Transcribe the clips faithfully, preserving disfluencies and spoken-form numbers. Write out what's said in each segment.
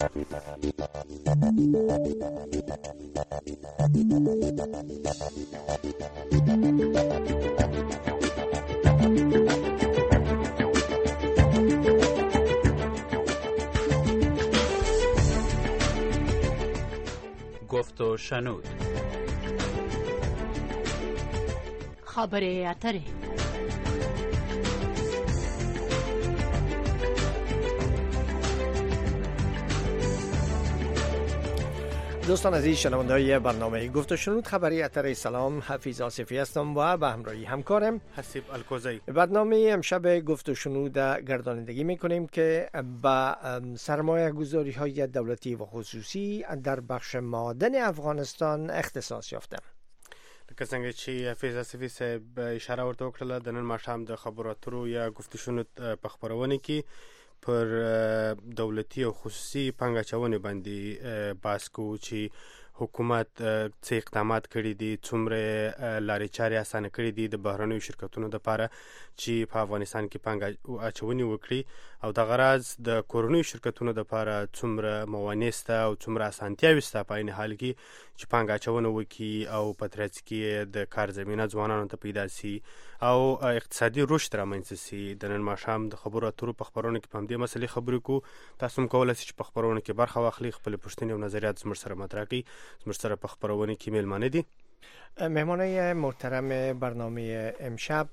گفت و شنود. خبر اتره. دوستان عزیز شنونده‌های برنامه گفت و شنود خبری اتر، سلام، حفیظ آصفی هستم و به همراهی همکارم حسیب الکوزی. برنامه امشب گفت و شنود گردانندگی میکنیم که با سرمایه گذاری های دولتی و خصوصی در بخش معدن افغانستان اختصاص یافته. لکه څنګه چې حفیظ آصفی صاحب اشاره ورته وکړه، د نن ماښام د خبرو اترو یا گفت و شنود په خبرونه کې پر دولتي او خصوصي پانګه اچونې باندې بحث کوو چې حکومت څه اقدامات کړي دي، څومره لارې چارې اسانه کړي دي د بهرنیو شرکتونو لپاره چې په افغانستان کې پانګه اچونې وکړي، او د غرض د کورنیو شرکتونو لپاره څومره موانع شته او څومره اسانتیاوې شته په عین حال کې چې پانګه اچونه وکړي او په ترڅ کې د کار زمینه ځوانانو ته پیدا شي او اقتصادي رشد رامنځته شي. د نن ماښام د خبرو اترو په خبرونه کې په همدې مسلې خبرې کوو. تاسو هم کولی شئ چې په خبرونه کې برخه واخلئ، خپلې پوښتنې او نظریات زموږ سره مطرح کړئ. زموږ سره په خبرونه کې میلمانه دي مهمانای محترم برنامه امشب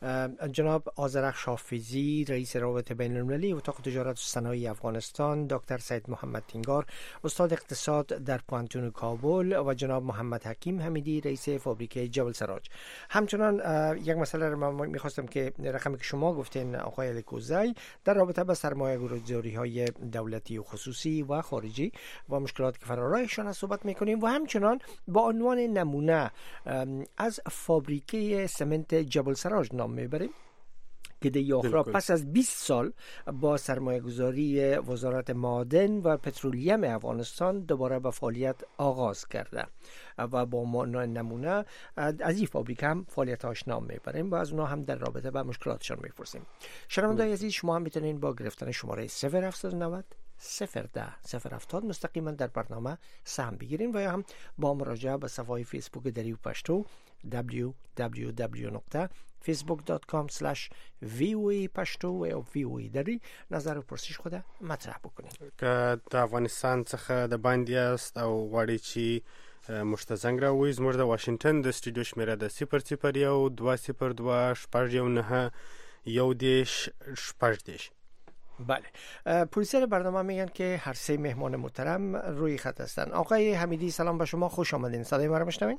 جناب آذرخش حافظی، رئیس روابط بین المللی اتاق تجارت و صنایع افغانستان، دکتر سید محمد تینگار، استاد اقتصاد در پوانتون کابل و جناب محمد حکیم حمیدی، رئیس فابریکه جبل سراج. همچنان یک مسئله رو من میخواستم که رقمی که شما گفتین آقای الکوزی در رابطه با سرمایه گذاری های دولتی و خصوصی و خارجی و مشکلات که فرارایشان صحبت میکنیم و همچنان با عنوان نمونه از فابریکه سمنت جبل سراج نام میبریم که دیاخرا پس از بیست سال با سرمایه گذاری وزارت معادن و پترولیوم افغانستان دوباره به فعالیت آغاز کرده و با نمونه از این فابریکه هم فعالیتاش نام میبریم و از اونها هم در رابطه با مشکلاتشان میپرسیم. شنونده‌های عزیز، شما هم میتونین با گرفتن شماره صفر هفتصد و نود صفر ده صفر هفتاد مستقیما در برنامه سهم بگیرین و یا هم با مراجعه به صفحه فیسبوک دریو پشتو دبلیو دبلیو دبلیو دات فیسبوک دات کام اسلش وی او ای پشتو یا وی او ای دری نظر و پرسش خود مطرح بکنین. که د افغانستان څخه د باندې است او غواړي چې موږ ته زنګ راووایي، زموږ د واشنگټن د سټوډیو شمېره د صفر صفر یو دوه صفر دوه شپږ یو نهه یو دېرش شپږ دېرش. بله، پرویسر برنامه میگن که هر سه مهمان محترم روی خط هستن. آقای حمیدی سلام به شما، خوش آمدین. صدای ما رو میشنوین؟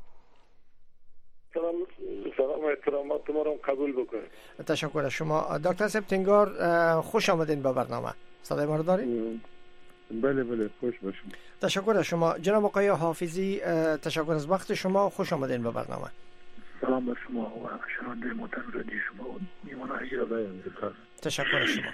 سلام سلام احترامات ما رو قبول بکنید. تشکر از شما. دکتر صاحب تینگار خوش آمدین به برنامه. صدای ما رو دارین؟ بله بله، خوش باشید. تشکر از شما. جناب آقای حافظی تشکر از وقت شما، خوش آمدین به برنامه. سلام به شما و شنونده محترم رادیو شما و میهمانان اجازه. تشکر از شما.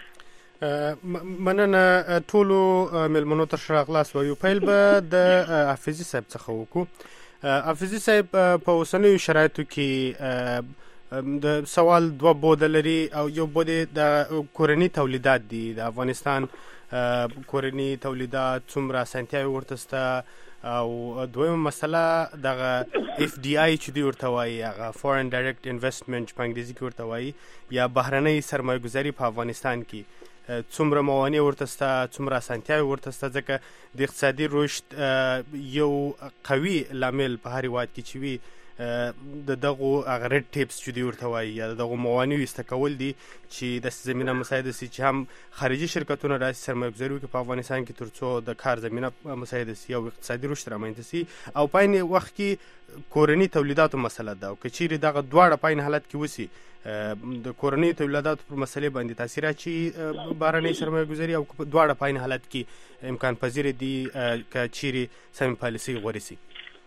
مننه ټولو مېلمنو ته ښه راغلاست. یو پیل به د حافظي صاحب څخه وکړو. حافظي صاحب په اوسنیو شرایطو کې د سوال دوه بوده لري او یو بوده د کورني تولیدات دي. د افغانستان کورني تولیدات څومره اسانتیاوې ورته شته، او دویمه مسله دغه اف ډي آی چې دوی ورته وایي، هغه فورن ډایرکټ انویسټمنټ په انګریزي کې ورته وایي، یا بهرنۍ سرمایه ګذاري په افغانستان کې څومره موانع ورته شته، څومره اسانتیاوې ورته شته، ځکه د اقتصادي رشد یو قوي لامل په هر هېواد کې چې وي د دغو هغه ریډ ټیپس چې دوی ورته وایي یا د دغو موانعو ایسته کول دي چې داسې زمینه مساعده شي چې هم خارجي شرکتونه راسي سرمایه ګذاري وکړي په افغانستان کې، تر څو د کار زمینه مساعده شي او اقتصادي رشد رامنځته شي، او په عین وخت کې کورني تولیداتو مسله ده. او که چیرې دغه دواړه په عین حالت کې وشي، د کورني تولیداتو پر مسلې باندې تاثیر اچي بهرنۍ سرمایه ګذاري، او دواړه په عین حالت کې امکان پذیر دي که چیرې سمې پالیسۍ غوره شي.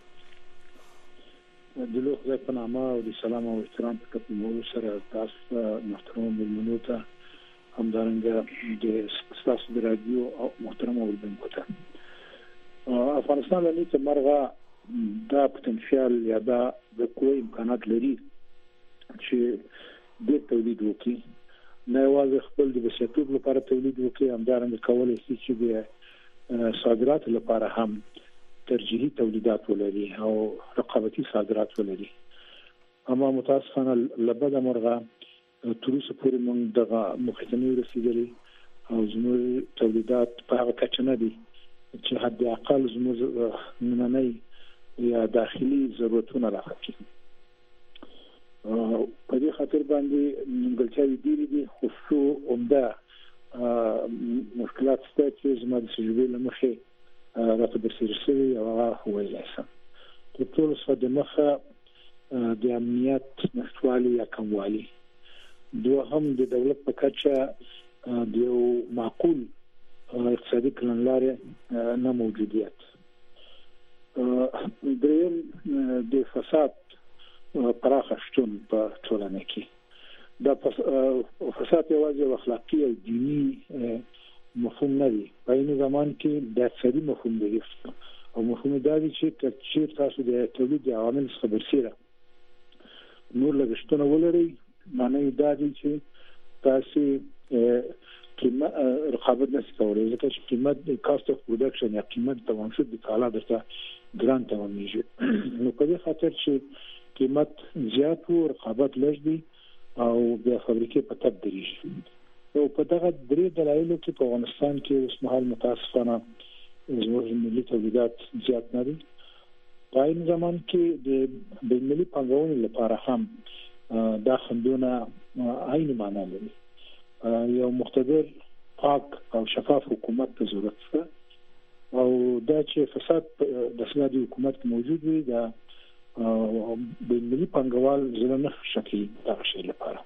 د لوی خدای په نامه او د سلام او احترام په کتنولو سره تاسو محترم مېلمنو ته همدارنګه د ستاسو د رادیو او محترم اوریدونکو ته افغانستان له نیت مرغه دا پوتنشل یا دا د کوم امکانات لري چې د تولید وکړي، نه یوازې خپل د بشرتوب لپاره تولید وکړي، همدارنګه کولای شي چې د صادرات لپاره هم ترجیحي تولیدات ولري او رقابتي صادرات ولري. اما متاسفانه لبدا مرغه تر اوسه پورې موږ دغه موخې ته نه رسیدلي او زموږ تولیدات په هغه کچه نه دي چې حد اقل زموږ نننۍ یا داخلي ضرورتونه راکړي. په دې خاطر باندې نیمګړتیاوې ډېرې دي، خو څو عمده مشکلات شته چې زما د تجربې له مخې راته برسېره شوي او هغه وویلی شم. تر ټولو څخه د مخه د امنیت نشتوالي یا کموالي، دوهم د دولت په کچه د یو معقول اقتصادي کړنلارې نه موجودیت، دریم د فساد پراخه شتون په ټولنه کې. دا فساد یوازې اخلاقي او دینی مفهوم نه دی، په عین زمان کې د اقتصادي مفهوم دی او مفهوم دا دی چې کچیر تاسو د تولید عوامل څخه برسېره نور لګښتونه ولرئ، معنی دا دی چې تاسو قیمت رقابت نشئ کولای، ځکه چې قیمت د کاست اف پروډکشن یا قیمت تمام شد د کالا درته ګران تمامېږي. نو په دې خاطر چې قیمت زیات وو، رقابت لږ دی او بیا فابریکې په تب درېږي. او په دغه درې دلایلو کې په افغانستان کې اوس مهال متاسفانه زموږ ملي تولیدات زیات نه دي. په عین زمان کې د بین‌المللي پانګونې لپاره هم دا خنډونه عین معنا لري. یو مقتدر، پاک او شفاف حکومت ته ضرورت شته او دا چې فساد د اسنادي حکومت کې موجود وي دا بین‌المللي پانګوال زړه نه شکي دغه شی لپاره.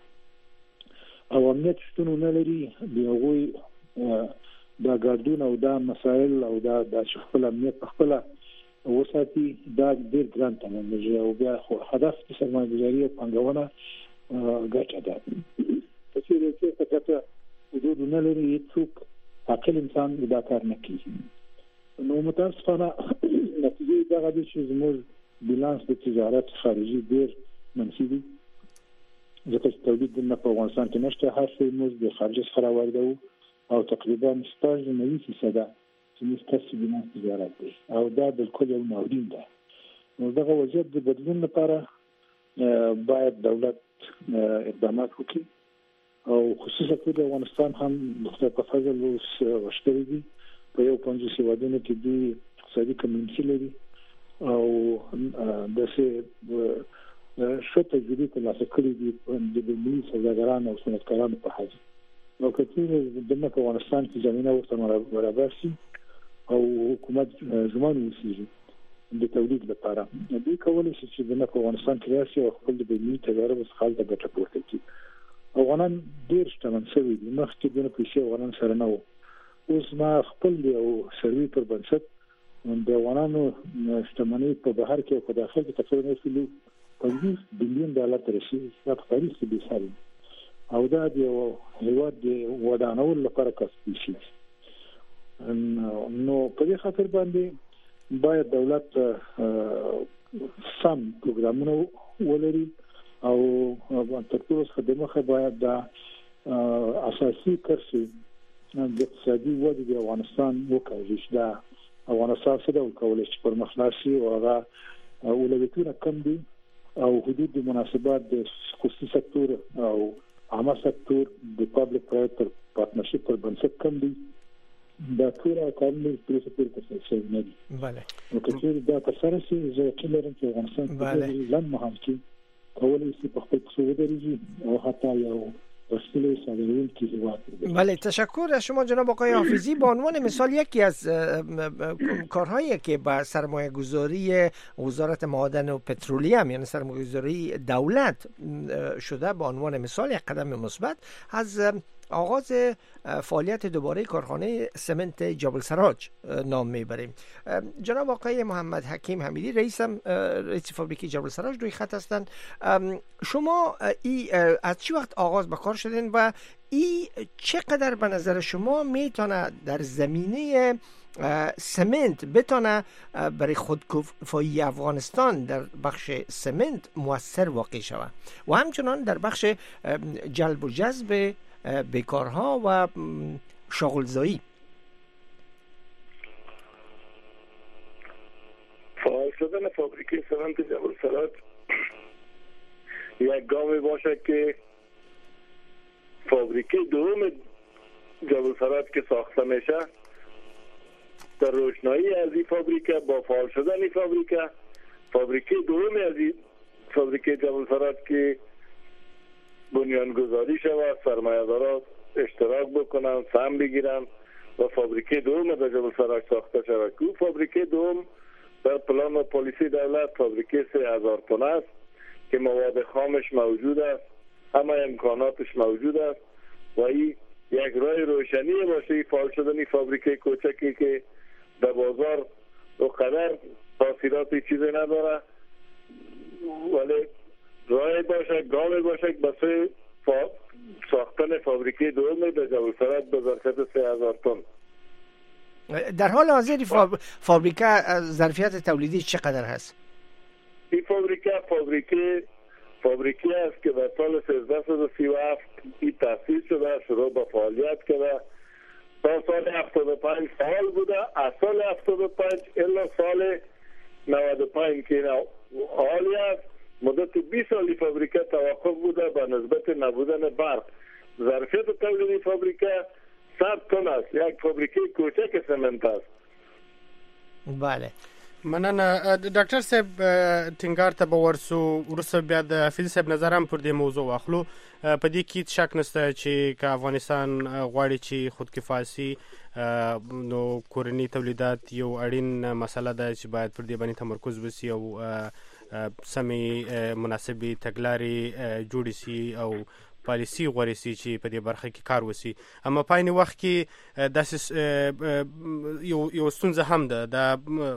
او امنیت شتون نه لري، د هغوی دا ګاردون او دا مسائل او دا د خپل امنیت په خپل وساتي دا ډېر ګران تمامېږي او بیا خو هدف د سرمایه‌ګذاري او پانګونه ګټه ده. په څېر چې فقط حدود نه لري، هیڅوک عاقل انسان دا کار نه کوي. نو متاسفانه نتیجه دغه ده چې زموږ بیلانس د تجارت خارجي ډېر منفي دی، ځکه چې تولید نه په افغانستان کې نشته، هر څه موږ د خارج څخه راوړو او تقریبا شپږ نوي فیصده چې موږ تاسو بیلانس تجارت دی او دا بالکل یو ناورین ده. نو دغه وضعیت د بدلون لپاره باید دولت اقدامات وکړي او خصوصا په افغانستان هم د په فضل اوس وشتري دي په یو پنځوس هیوادونو کې د اقتصادي کمیونټي لري او داسې ښه تجربې ترلاسه کړې دي د ملي سوداګرانو او صنعتکارانو په حیث. نو که چېرې د په افغانستان کې زمینه ورته برابر شي او حکومت ژمن واوسېږي د تولید لپاره، دوی کولی شي چې د په افغانستان کې راشي او خپل د ملي تجارب څخه هلته ګټه پورته کړي. افغانان ډېر شتمن شوي دي، مخکې دونه پیسې افغانان سره نه وو. اوس ما خپل یو سروي پر بنسټ د افغانانو شتمنۍ په بهر کې او په داخل کې تقریبا یو پنځوس بلیون ډالر ته رسېږي، دا په تاریخ کې بېساري او دا د یو هېواد د ودانولو لپاره کسب شي. نو په دې خاطر باندې باید دولت سم پروګرامونه ولري او تر ټولو څخه د مخه باید دا اساسي کرښې د اقتصادي ودې د افغانستان وکړي چې دا افغانستان څه ډول کولی شي پرمخ لاړ شي او هغه اولویتونه کم دي او حدود د مناسبات د خصوصي سکتور او عامه سکتور د پابلیک پرایویټ پارتنرشپ پر بنسټ کم دي. دا ټول کارونه په څه پورې ترسره نه دي. بله. نو که چېرې دا ترسره شي زه یقین لرم چې افغانستان په لنډ مهال کې کولی شي په خپل پښو ودرېږي او حتی یو بله، تشکر از شما جناب آقای حافظی. به عنوان مثال یکی از کارهایی که با سرمایه گذاری وزارت معادن و پترولیوم یعنی سرمایه گذاری دولت شده، به عنوان مثال یک قدم مثبت از آغاز فعالیت دوباره کارخانه سمنت جبل سراج نام میبریم. جناب آقای محمد حکیم حمیدی رئیس رئیس فابریکی جبل سراج روی خط هستند. شما ای از چه وقت آغاز به کار شدین و ای چقدر به نظر شما میتونه در زمینه سمنت بتونه برای خودکفایی افغانستان در بخش سمنت مؤثر واقع شود و همچنان در بخش جلب و جذب بیکارها و شغلزایی؟ فعال شدن فابریکه سمنت جبل سرات یک گامی باشد که فابریکه دوم جبل سرات که ساخته میشه در روشنایی از این فابریکه با فعال شدن این فابریکه فابریکه دوم از این فابریکه جبل سرات که بنیانگذاری شود، سرمایه‌داران اشتراک بکنن، سهم بگیرن و فابریکه دوم در جبل سرات ساخته شود. که فابریکه دوم در پلان و پالیسی دولت فابریکه سه هزار تن است که مواد خامش موجود است، همه امکاناتش موجود است و این یک راه روشنی باشه این فعال شدن فابریکه کوچکی که در بازار و قدر تاثیراتی چیزی نداره، ولی راه باشه، گامی باشه بسه فا... ساختن فابریکه دوم در جبل سرات به ظرفیت سه هزار تن. در حال حاضر فاب... فابریکه ظرفیت تولیدی چقدر هست؟ این فابریکه فابریکه فابریکه است که در سال سیزده صد و سی و هفت این تأسیس شده، شروع به فعالیت کرده، تا سال هفتاد و پنج فعال بوده. از سال هفتاد و پنج الا سال نود و پنج که حالی است مدت بیست سالی فابریکه توقف بوده به نسبت نبودن برق. ظرفیت تولیدی فابریکه صد تن است، یک فابریکه کوچک سمنت است. بله مننه ډاکټر صاحب ټینګار ته به ورسو، وروسته بیا د حفیظ صاحب نظر هم پر دې موضوع واخلو. په دې کې شک نشته چې که افغانستان غواړي چې خودکفا سي نو کورني تولیدات یو اړین مسله ده چې باید پر دې باندې تمرکز وشي او سمې مناسبې تګلارې جوړې سي او پالیسی غوړې سي چې په دې برخه کې کار وشي. اما په عین وخت کې داسې یو یو ستونزه هم ده د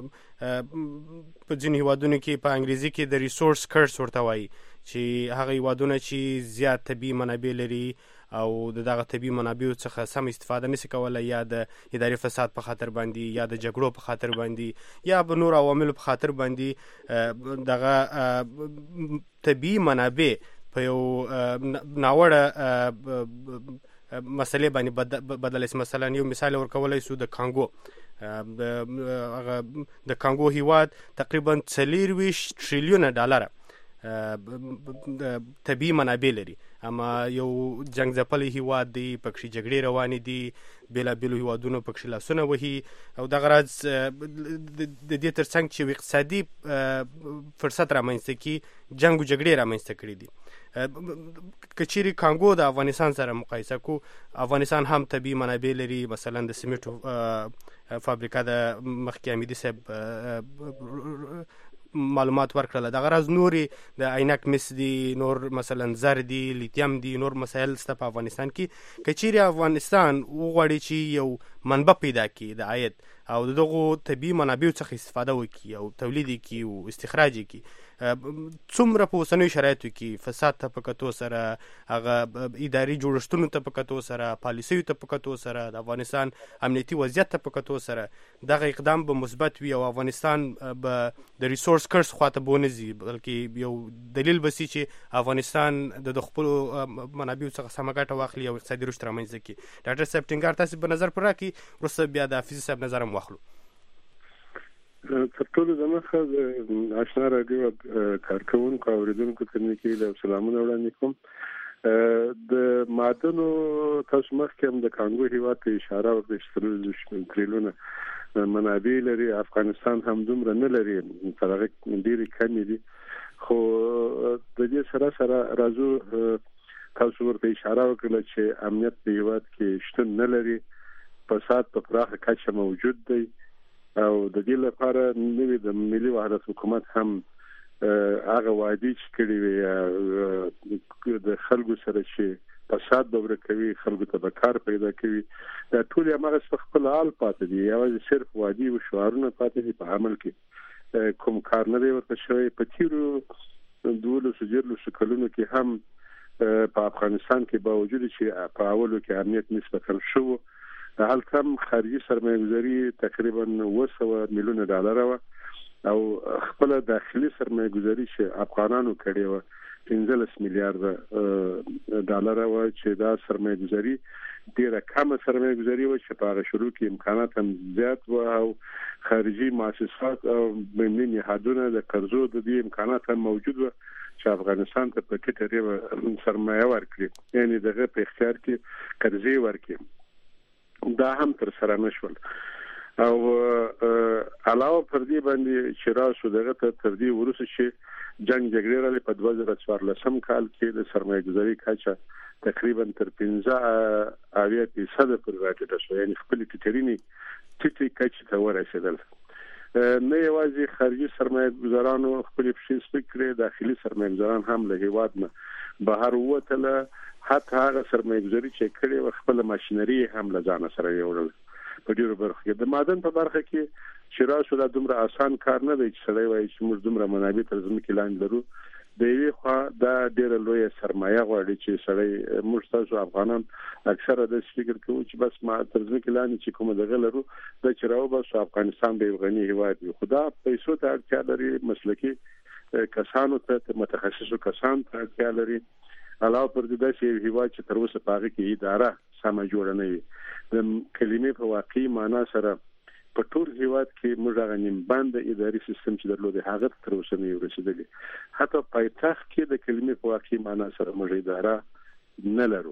په ځینې هیوادونو کې په انګریزي کې د ریسورس کرس ورته وایي چې هغه هیوادونه چې زیات طبیعي منابع لري او د دغه طبیعي منابعو څخه سم استفاده نشي کولی، یا د اداري فساد په خاطر باندې یا د جګړو په خاطر باندې یا به نور عواملو په خاطر باندې دغه طبیعي منابع په یو ناوړه مسلې باندې بدلای شي. مثلا یو مثال ورکولی شو د کانګو د کانګو هیواد تقریبا څلېرویشت تریلیونه ډالره طبیعي منابع لري، اما یو جنگ ځپلی هیواد دی، پکښې جګړې روانې دي، بېلابېلو هیوادونو پکښې لاسونه وهي او دغه راز د دې تر څنګ چې یو اقتصادي فرصت رامنځته کړي جنګ و جګړې رامنځته کړي دي. که چیرې کانګو د افغانستان سره مقایسه کو، افغانستان هم طبیعي منابع لري، مثلا د سیمنټو فابریکه د مخکې حمیدي صاحب معلومات ورکړل، دغه راز نورې د عینک مس دي، نور مثلا زر دي، لیتیم دي، نور مسایل شته په افغانستان کې. که چیرې افغانستان وغواړي چې یو منبع پیدا کړي د عاید او دغه طبیعي منابعو څخه استفاده وکړي او تولید کړي او استخراج کړي، څومره په اوسنیو شرایطو کې فساد ته په کتو سره، هغه اداري جوړښتونو ته په کتو سره، پالیسیو ته په کتو سره، د افغانستان امنیتي وضعیت ته په کتو سره دغه اقدام به مثبت وي او افغانستان به د ریسورس کرس خواته به ونه ځي، بلکې یو دلیل به سي چې افغانستان د خپلو منابعو څخه سمه ګټه واخلي او اقتصادي رشد رامنځته کړي. ډاکټر صاحب ټینګار تاسې په نظر پر راکړي، وروسته بیا د حفیظ صاحب نظر هم واخلو. تر ټولو دمخه د آشنا راډیو کارکوونکو او اوریدونکو ته مې کې د سلامونه وړاندې کوم. د معدنو تاسو مخکې هم د کانګو هیواد ته اشاره وکړه چې څلور تریلیونه منابع لري، افغانستان هم دومره نه لري، تر هغه ډېرې کمې دي. خو د دې سره سره راځو تاسو ورته اشاره وکړه چې امنیت په هیواد کې شتون نه لري، فساد په پراخه کچه موجود دی او د دې لپاره نوی د ملي وحدت حکومت هم هغه وعدې چې کړې وي د خلکو سره چې فساد به ورکوي، خلکو ته به کار پیدا کوي، دا ټول هماغسې په خپل حال پاتې دي، یوازې صرف وعدې او شعارونه پاتې دي، په عمل کې کوم کار نه دی ورته شوی. په تېرو دولسو دیارلسو کلونو کې هم په افغانستان کې باوجود چې په اولو کې امنیت نسبتاً ښه و، هلته هم خارجي سرمایه‌ګذاري تقریبا اوه سوه میلیونه ډالره وه او خپله داخلي سرمایه‌ګذاري چې افغانانو کړې وه پنځلس میلیارده ډالره وه، چې دا سرمایه‌ګذاري ډېره کمه سرمایه‌ګذاري وه چې په هغه شروع کې امکانات هم زیات وه او خارجي مؤسسات او بینی نهادونه د قرضو د دې امکانات هم موجود و چې افغانستان ته په کې ترې سرمایه ورکړي یعنی دغه په اختیار کې قرضې ورکړي دا هم تر سره نشول او علاوه پر دې باندې چې راسو دغه ته تر دې ورسې چې جنگ جګړه لري په دوه زره څوارلسم کال کې د سرمایه گذاري کچه تقریبا تر پنځه اویا فیصد پر راټیټه شو یعنی خپل ټیټرینی ټیټی کچه ته ورسېدل نه یوازې خارجي سرمایه گذارانو خپل فشن سپکړي داخلي سرمایه گذاران هم له هیواد نه بهر وته حتی هغه سرمایه گذاري چې کړي خپل ماشينري هم له ځان سره یوړل په ډیرو برخو کې د معدن په برخه کې چې راسو دا دومره آسان کار نه دی چې سړی وایي چې موږ دومره منابع تر ځمکې لاندې لرو د یوې خوا دا ډیره لویه سرمایه غواړي چې سړی موږ تاسو افغانان اکثره د فکر کوو چې بس ما تر ځمکې لاندې چې کوم دغه لرو د چراو بس افغانستان به غني هیواد وي خدا پیسو ته اړتیا لري مسلکي کسانو ته متخصصو کسان ته اړتیا لري علاوه پر دې چې هیواد چې تر اوسه پاره کې اداره سم جوړ نه وي د کلمې په واقعي معنا سره په ټول هیواد کې موږ هغه نیم بند اداري سیستم چې درلود هغه تر اوسه نه ورسېدلی حتی پایتخت کې د کلمې په واقعي معنا سره موږ اداره نه لرو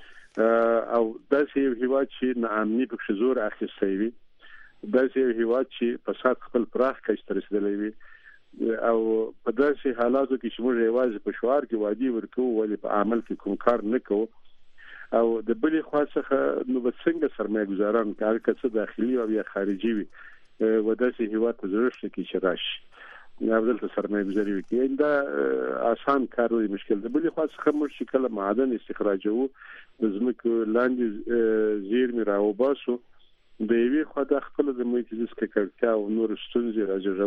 او داسې هیواد چې ناامني په زور اخیستی وي داسې هیواد چې فساد خپل پراخ کچ ته رسیدلی وي او په داسې حالاتو کې چې موږ یوازې په شعار کې وادي ورکو ولې په عمل کې کوم کار نه کوو او د بلې خوا څخه نو به څنګه سرمایه گذاران کار کوي داخلي او یا خارجي وي و داسې هیواد ته ضرورت کې چې راشي یا بدل ته سرمایه گذاري وکړي دا آسان کار دی مشکل د بلې خوا څخه موږ چې کله معدن استخراجو د زمکو لاندې زیرمې راوباسو د یوې خوا د خپل د محیط زیست ککړتیا او نور ستونزې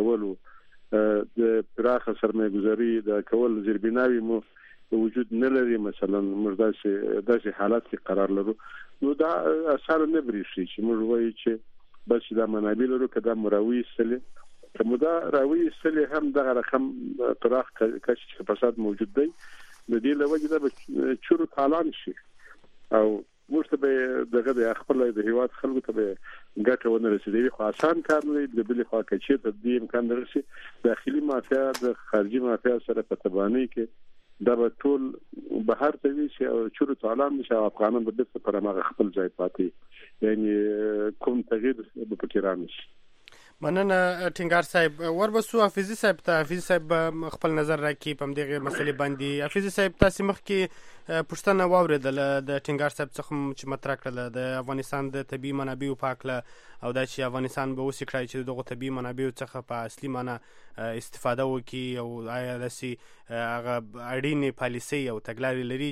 راجرولو د پراخه سرمایه گذاري د کول زیربناوي مو وجود نه لري مثلا موږ داسې داسې حالات کې قرار لرو نو دا اثر نه بریښي چې موږ وایو چې بس دا منابع لرو کدا مراوي سله کومه دا راوي سله هم دغه رقم پراخ کچ فساد موجود دی د دې لوجه دا چورو تالان شي او موږ ته به دغه د خپل د هیواد خلکو ته به ګټه ونه رسیدي خو آسان کار نه دی د بلې خوا کې چې د دې امکان درسي داخلي مافیا د خارجي مافیا سره په تبانی کې دا به ټول بهر ته وي چې چورو تعلم نشه افغانان به د پر مغه خپل ځای پاتې یعنی کوم تغییر به پکې رانشي مننه ټینګار صاحب وربسو حافظي صاحب ته حافظي صاحب خپل نظر راکړي په دې مسلې باندې حافظي صاحب تاسو مخ کې پښتنه واوریدل د ټینګار صاحب څخه چې مطرح کړل د افغانستان د طبي منابعو پاکله او دا چې افغانستان به وسې کړی چې دغه طبي منابعو څخه په اصلي معنا استفاده وکړي او آیا لسی هغه اړینې پالیسي او تګلارې لري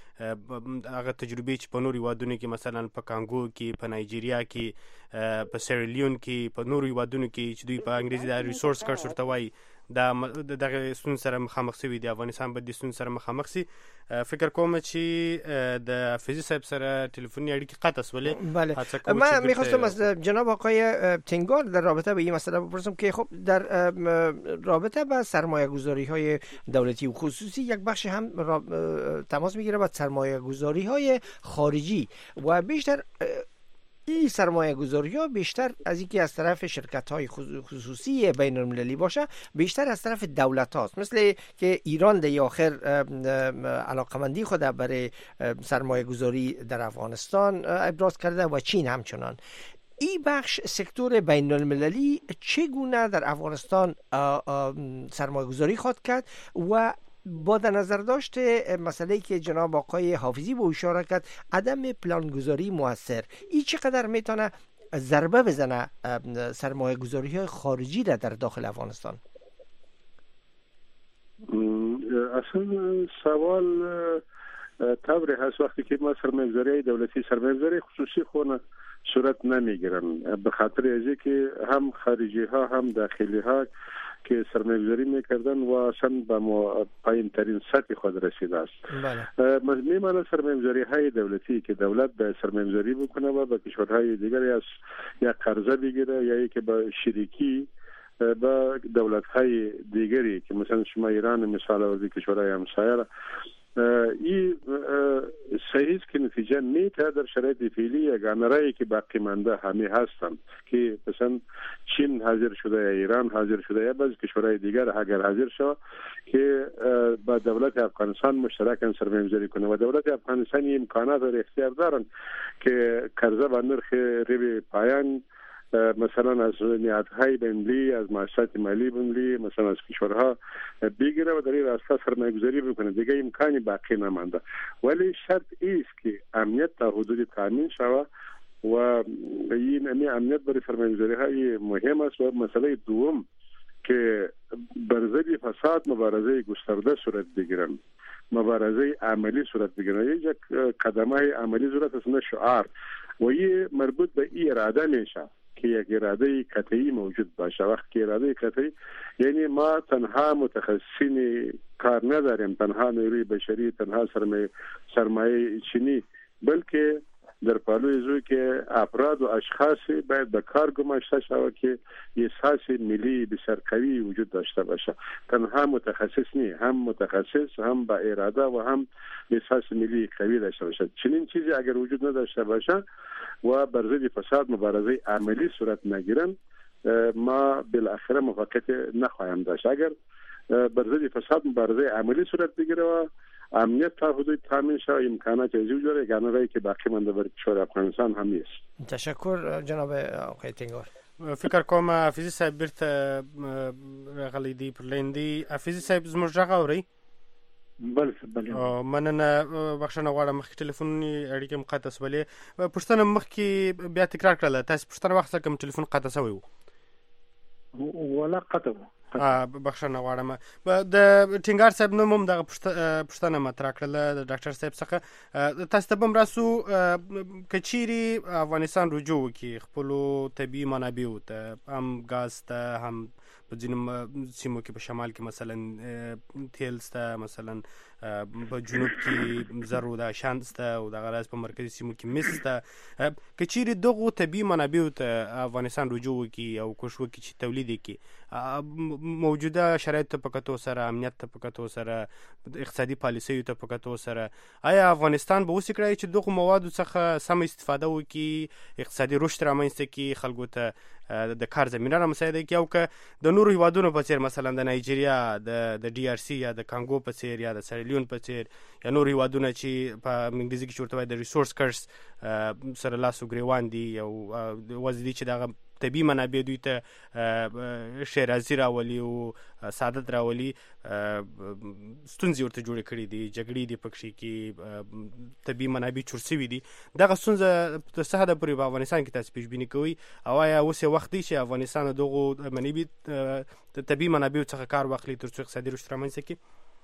چې هغه تجربې چې په نورو هیوادونو کې مثلا په کانګو کې په نایجیریا کې په سیریلیون کې په نورو هیوادونو کې چې دوی په انګریزي د ریسورس کارت ورته وایي دا دغه ستونزې سره مخامخ شوي دي افغانستان به د ستونزې سره مخامخ شي فکر کوم چې د حافظي صاحب سره تلفنی اړیکې قطع شولې بله من می‌خواستم از جناب آقای تنگار در رابطه به این مسئله بپرسم که خب در رابطه با سرمایه‌گذاری‌های دولتی و خصوصی یک بخش هم تماس می‌گیره با سرمایه‌گذاری‌های خارجی و بیشتر این سرمایه گذاری ها بیشتر از اینکه از طرف شرکت های خصوصی بین المللی باشه بیشتر از طرف دولت هاست مثل که ایران در آخر علاقمندی خود برای سرمایه گذاری در افغانستان ابراز کرده و چین همچنان این بخش سکتور بین المللی چگونه در افغانستان سرمایه گذاری خواهد کرد و با در نظر داشت مسئله که جناب آقای حافظی به اشاره کرد عدم پلانگذاری موثر این چقدر میتونه ضربه بزنه سرمایه گذاری های خارجی را در داخل افغانستان؟ اصلا سوال طوری هست وقتی که ما سرمایه گذاری دولتی سرمایه گذاری خصوصی خونه صورت نمیگیرن به خاطر از که هم خارجی ها هم داخلی ها که سرمایه گذاری میکردن و اصلا به پایین ترین سطح خود رسیده است. بله. میمانه سرمایه گذاری های دولتی که دولت به سرمایه گذاری بکنه و به کشورهای دیگری از یا قرضه بگیره یا اینکه به شریکی با دولت‌های دیگری که مثلا شما ایران مثال آوردی کشورهای همسایه ای صحیح که نتیجه نیت در شرایط فعلی یگانه که باقی مانده همه هستند که مثلا چین حاضر شده یا ایران حاضر شده یا بعضی کشورهای دیگر اگر حاضر شود که با دولت افغانستان مشترکاً سرمایه‌گذاری کنه و دولت افغانستان امکانات و اختیار دارند که قرضه با نرخ ربع پایان مثلا از نهادهای بین‌المللی از مؤسسات مالی بین‌المللی مثلا از کشورها بگیره و در این راستا سرمایه‌گذاری بکنه. دیگه امکانی باقی نمانده، ولی شرط است که امنیت تا حدودی تامین شود و این امنیت برای سرمایه‌گذاری های مهم است. و مسئله دوم که بر ضد فساد مبارزه گسترده صورت بگیرن، مبارزه عملی صورت بگیرن، یک قدم‌های عملی ضرورت است نه شعار، و این مربوط به این اراده میشه که یک اراده قطعی موجود باشه. وقت که اراده قطعی یعنی ما تنها متخصصین کار نداریم، تنها نیروی بشری، تنها سرمایه سرمایه چینی، بلکه در پالوی زوی که افراد و اشخاص باید به کار گماشته شود که احساس ملی بسیار قوی وجود داشته باشه. تنها متخصص نی، هم متخصص، هم با اراده و هم احساس ملی قوی داشته باشه. چنین چیزی اگر وجود نداشته باشه و بر ضد فساد مبارزه عملی صورت نگیرن، ما بالاخره موفقیت نخواهیم داشت. اگر بر ضد فساد مبارزه عملی صورت بگیره و امنیت تا حدود تامین شود، امکانات زیاد داره، یگانه راهی که باقی مانده برای کشور افغانستان هم نیست. تشکر جناب آقای تینگار. فکر کوم حافظ صاحب بیرته راغلی دی پرلندی. حافظ صاحب زموږ غږ اوري؟ بله بله. مننه، بخښنه غواړم مخکې ټلیفوني اړیکې مو قطع شولې. پوښتنه مخکې بیا تکرار کړله، تاسو پوښتنه وخت کوم ټلیفون قطع شوی و؟ ولا قطع بخښنه غواړم. د ټینګار صاحب نوم هم دغه پوښتنه مطرح کړله د ډاکټر صاحب څخه. تاسو ته به هم راسو که چیرې افغانستان رجوع وکړي خپلو طبیعي منابعو ته، هم ګاز ته، هم په ځینو سیمو کې په شمال کې مثلا تیل شته، مثلا په جنوب کې زرو د شان شته او دغه راز په مرکزي سیمو کې مس شته. که چیرې دغو طبیعي منابعو ته افغانستان رجوع وکړي او کوښښ وکړي چې تولید یې کړي، موجوده شرایطو په کتو سره، امنیت ته په کتو سره، اقتصادي پالیسیو ته په کتو سره، آیا افغانستان به وسې کړی چې دغو موادو څخه سم استفاده وکړي، اقتصادي رشد رامنځته کړي، خلکو ته د کار زمینه رامساعده کړي، او که د نورو هیوادونو په څیر مثلا د نایجیریا، د ډي آر سی یا د کانګو په څیر یا د سیرالیون په څیر یا نور هیوادونه چې په انګلیزي کې ورته وایي د ریسورس کرس سره لاس و ګریوان دي، او وضع دي چې دغه طبیعي منابع دوی ته ښېرازي راولي او سعادت راولي، ستونزې ورته جوړې کړي دي، جګړې دي پکښې کې طبیعي منابع چور سوي دي. دغه ستونزه تر څه حده پورې په افغانستان کې تاسو پیشبیني کوئ، او آیا اوس یې وخت دی چې افغانستان د دغو منابع د طبیعي منابعو څخه کار واخلي تر څو اقتصادي رشد رامنځته کړي؟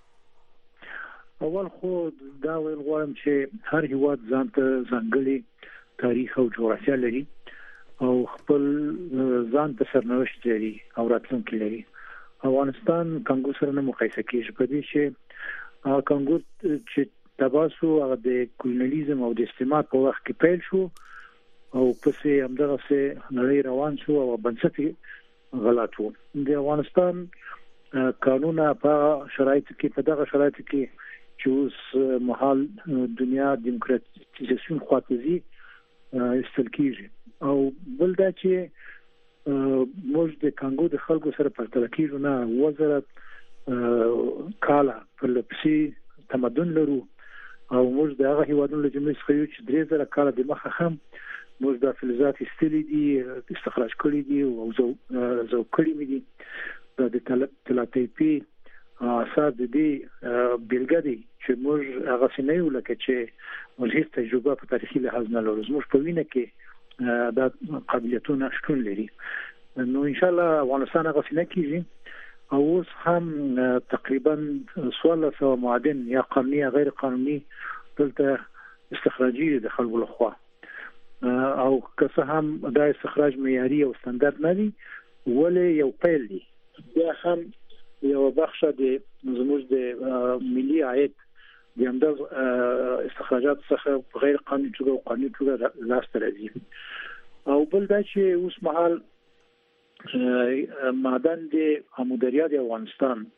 اول خو دا ویل غواړم چې هر هیواد ځان ته ځانګړی تاریخ او جغرافیه لري او خپل ځان ته سرنوشت لري او راتلونکی لري. افغانستان کانګو سره نه مقایسه کیږي په دې چې کانګو چې تباسو هغه د کولونیالیزم او د استعمار په وخت کې پیل شو او پسې همدغه سه نړۍ روان شو او بنسټ غلط وو. د افغانستان قانون په شرایطو کې په دغه شرایطو کې چې اوس مهال دنیا دیموکراتیزاسیون خواته استل کیږي، او بل دا چې موږ د کانګو د خلکو سره پرتله کیږو نه، وزره کاله پر لپسي تمدن لرو او موږ د هغه هیوادونو له جملې څخه یو چې درې زره کاله د مخه هم موږ د فلزات استلي دي، استخراج کړي دي او زو زو کړي مې دي. د تلاتیپي اثر د دې بیلګه دی چې موږ هغه څه نه یو لکه چې موږ هیڅ تجربه په تاریخي لحاظ نه لرو، موږ په وینه کې دا قابلیتونه شتون لري. نو ان شاء الله افغانستان هغه څه نه کیږي، او اوس هم تقریبا څوارلس سوه معادن یا قانوني یا غیر قانوني دلته استخراجي د خلکو لخوا، او که څه هم دا استخراج معیاري او ستاندرد نه دی، ولې یو پیل دی. بیا هم یو بخښه د زموږ د ملي عاید د همدغه استخراجات څخه په غیر قانوني توګه او قانوني توګه لاسته راځي. او بل دا چې اوس مهال معدن د امودریا د افغانستان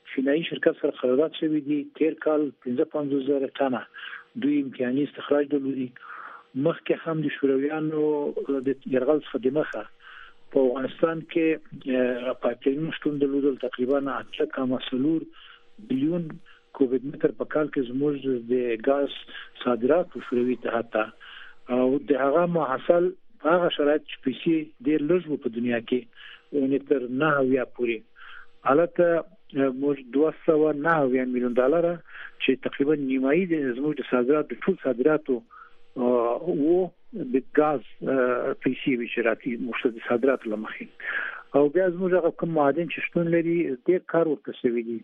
چینایي شرکت سره قرارداد شوی دی تیر کال پنځه پنځوس زره ټنه دوی امکاني استخراج درلودي. مخکې هم د شورویانو د یرغل څخه د مخه په افغانستان کې پایپلاین شتون درلودل تقریبا اته کما څلور بلیون کوبیک متر په کال کې زموږ د غاز صادرات په شوروي اتحاد ته او د هغه محصول هغه شرایط چې پیسې ډېر لږ په دنیا کې ونې تر نه اویا پورې حالته موږ دوه سوه نه اویا میلیون ډالر چې تقریبا نیمایي د زموږ د صادرات د ټول صادراتو او د غاز پیسې وشراتي موږ د صادراتو لمخې او بیا زموږ هغه کوم معادن چې شتون لري ډېر کار ورته شوی دی.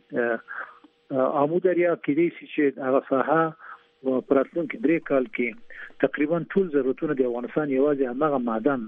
آمو دریا کې دي چې هغه ساحه په راتلونکي درې کال کې تقریبا ټول ضرورتونه د افغانستان یوازې هغه معدن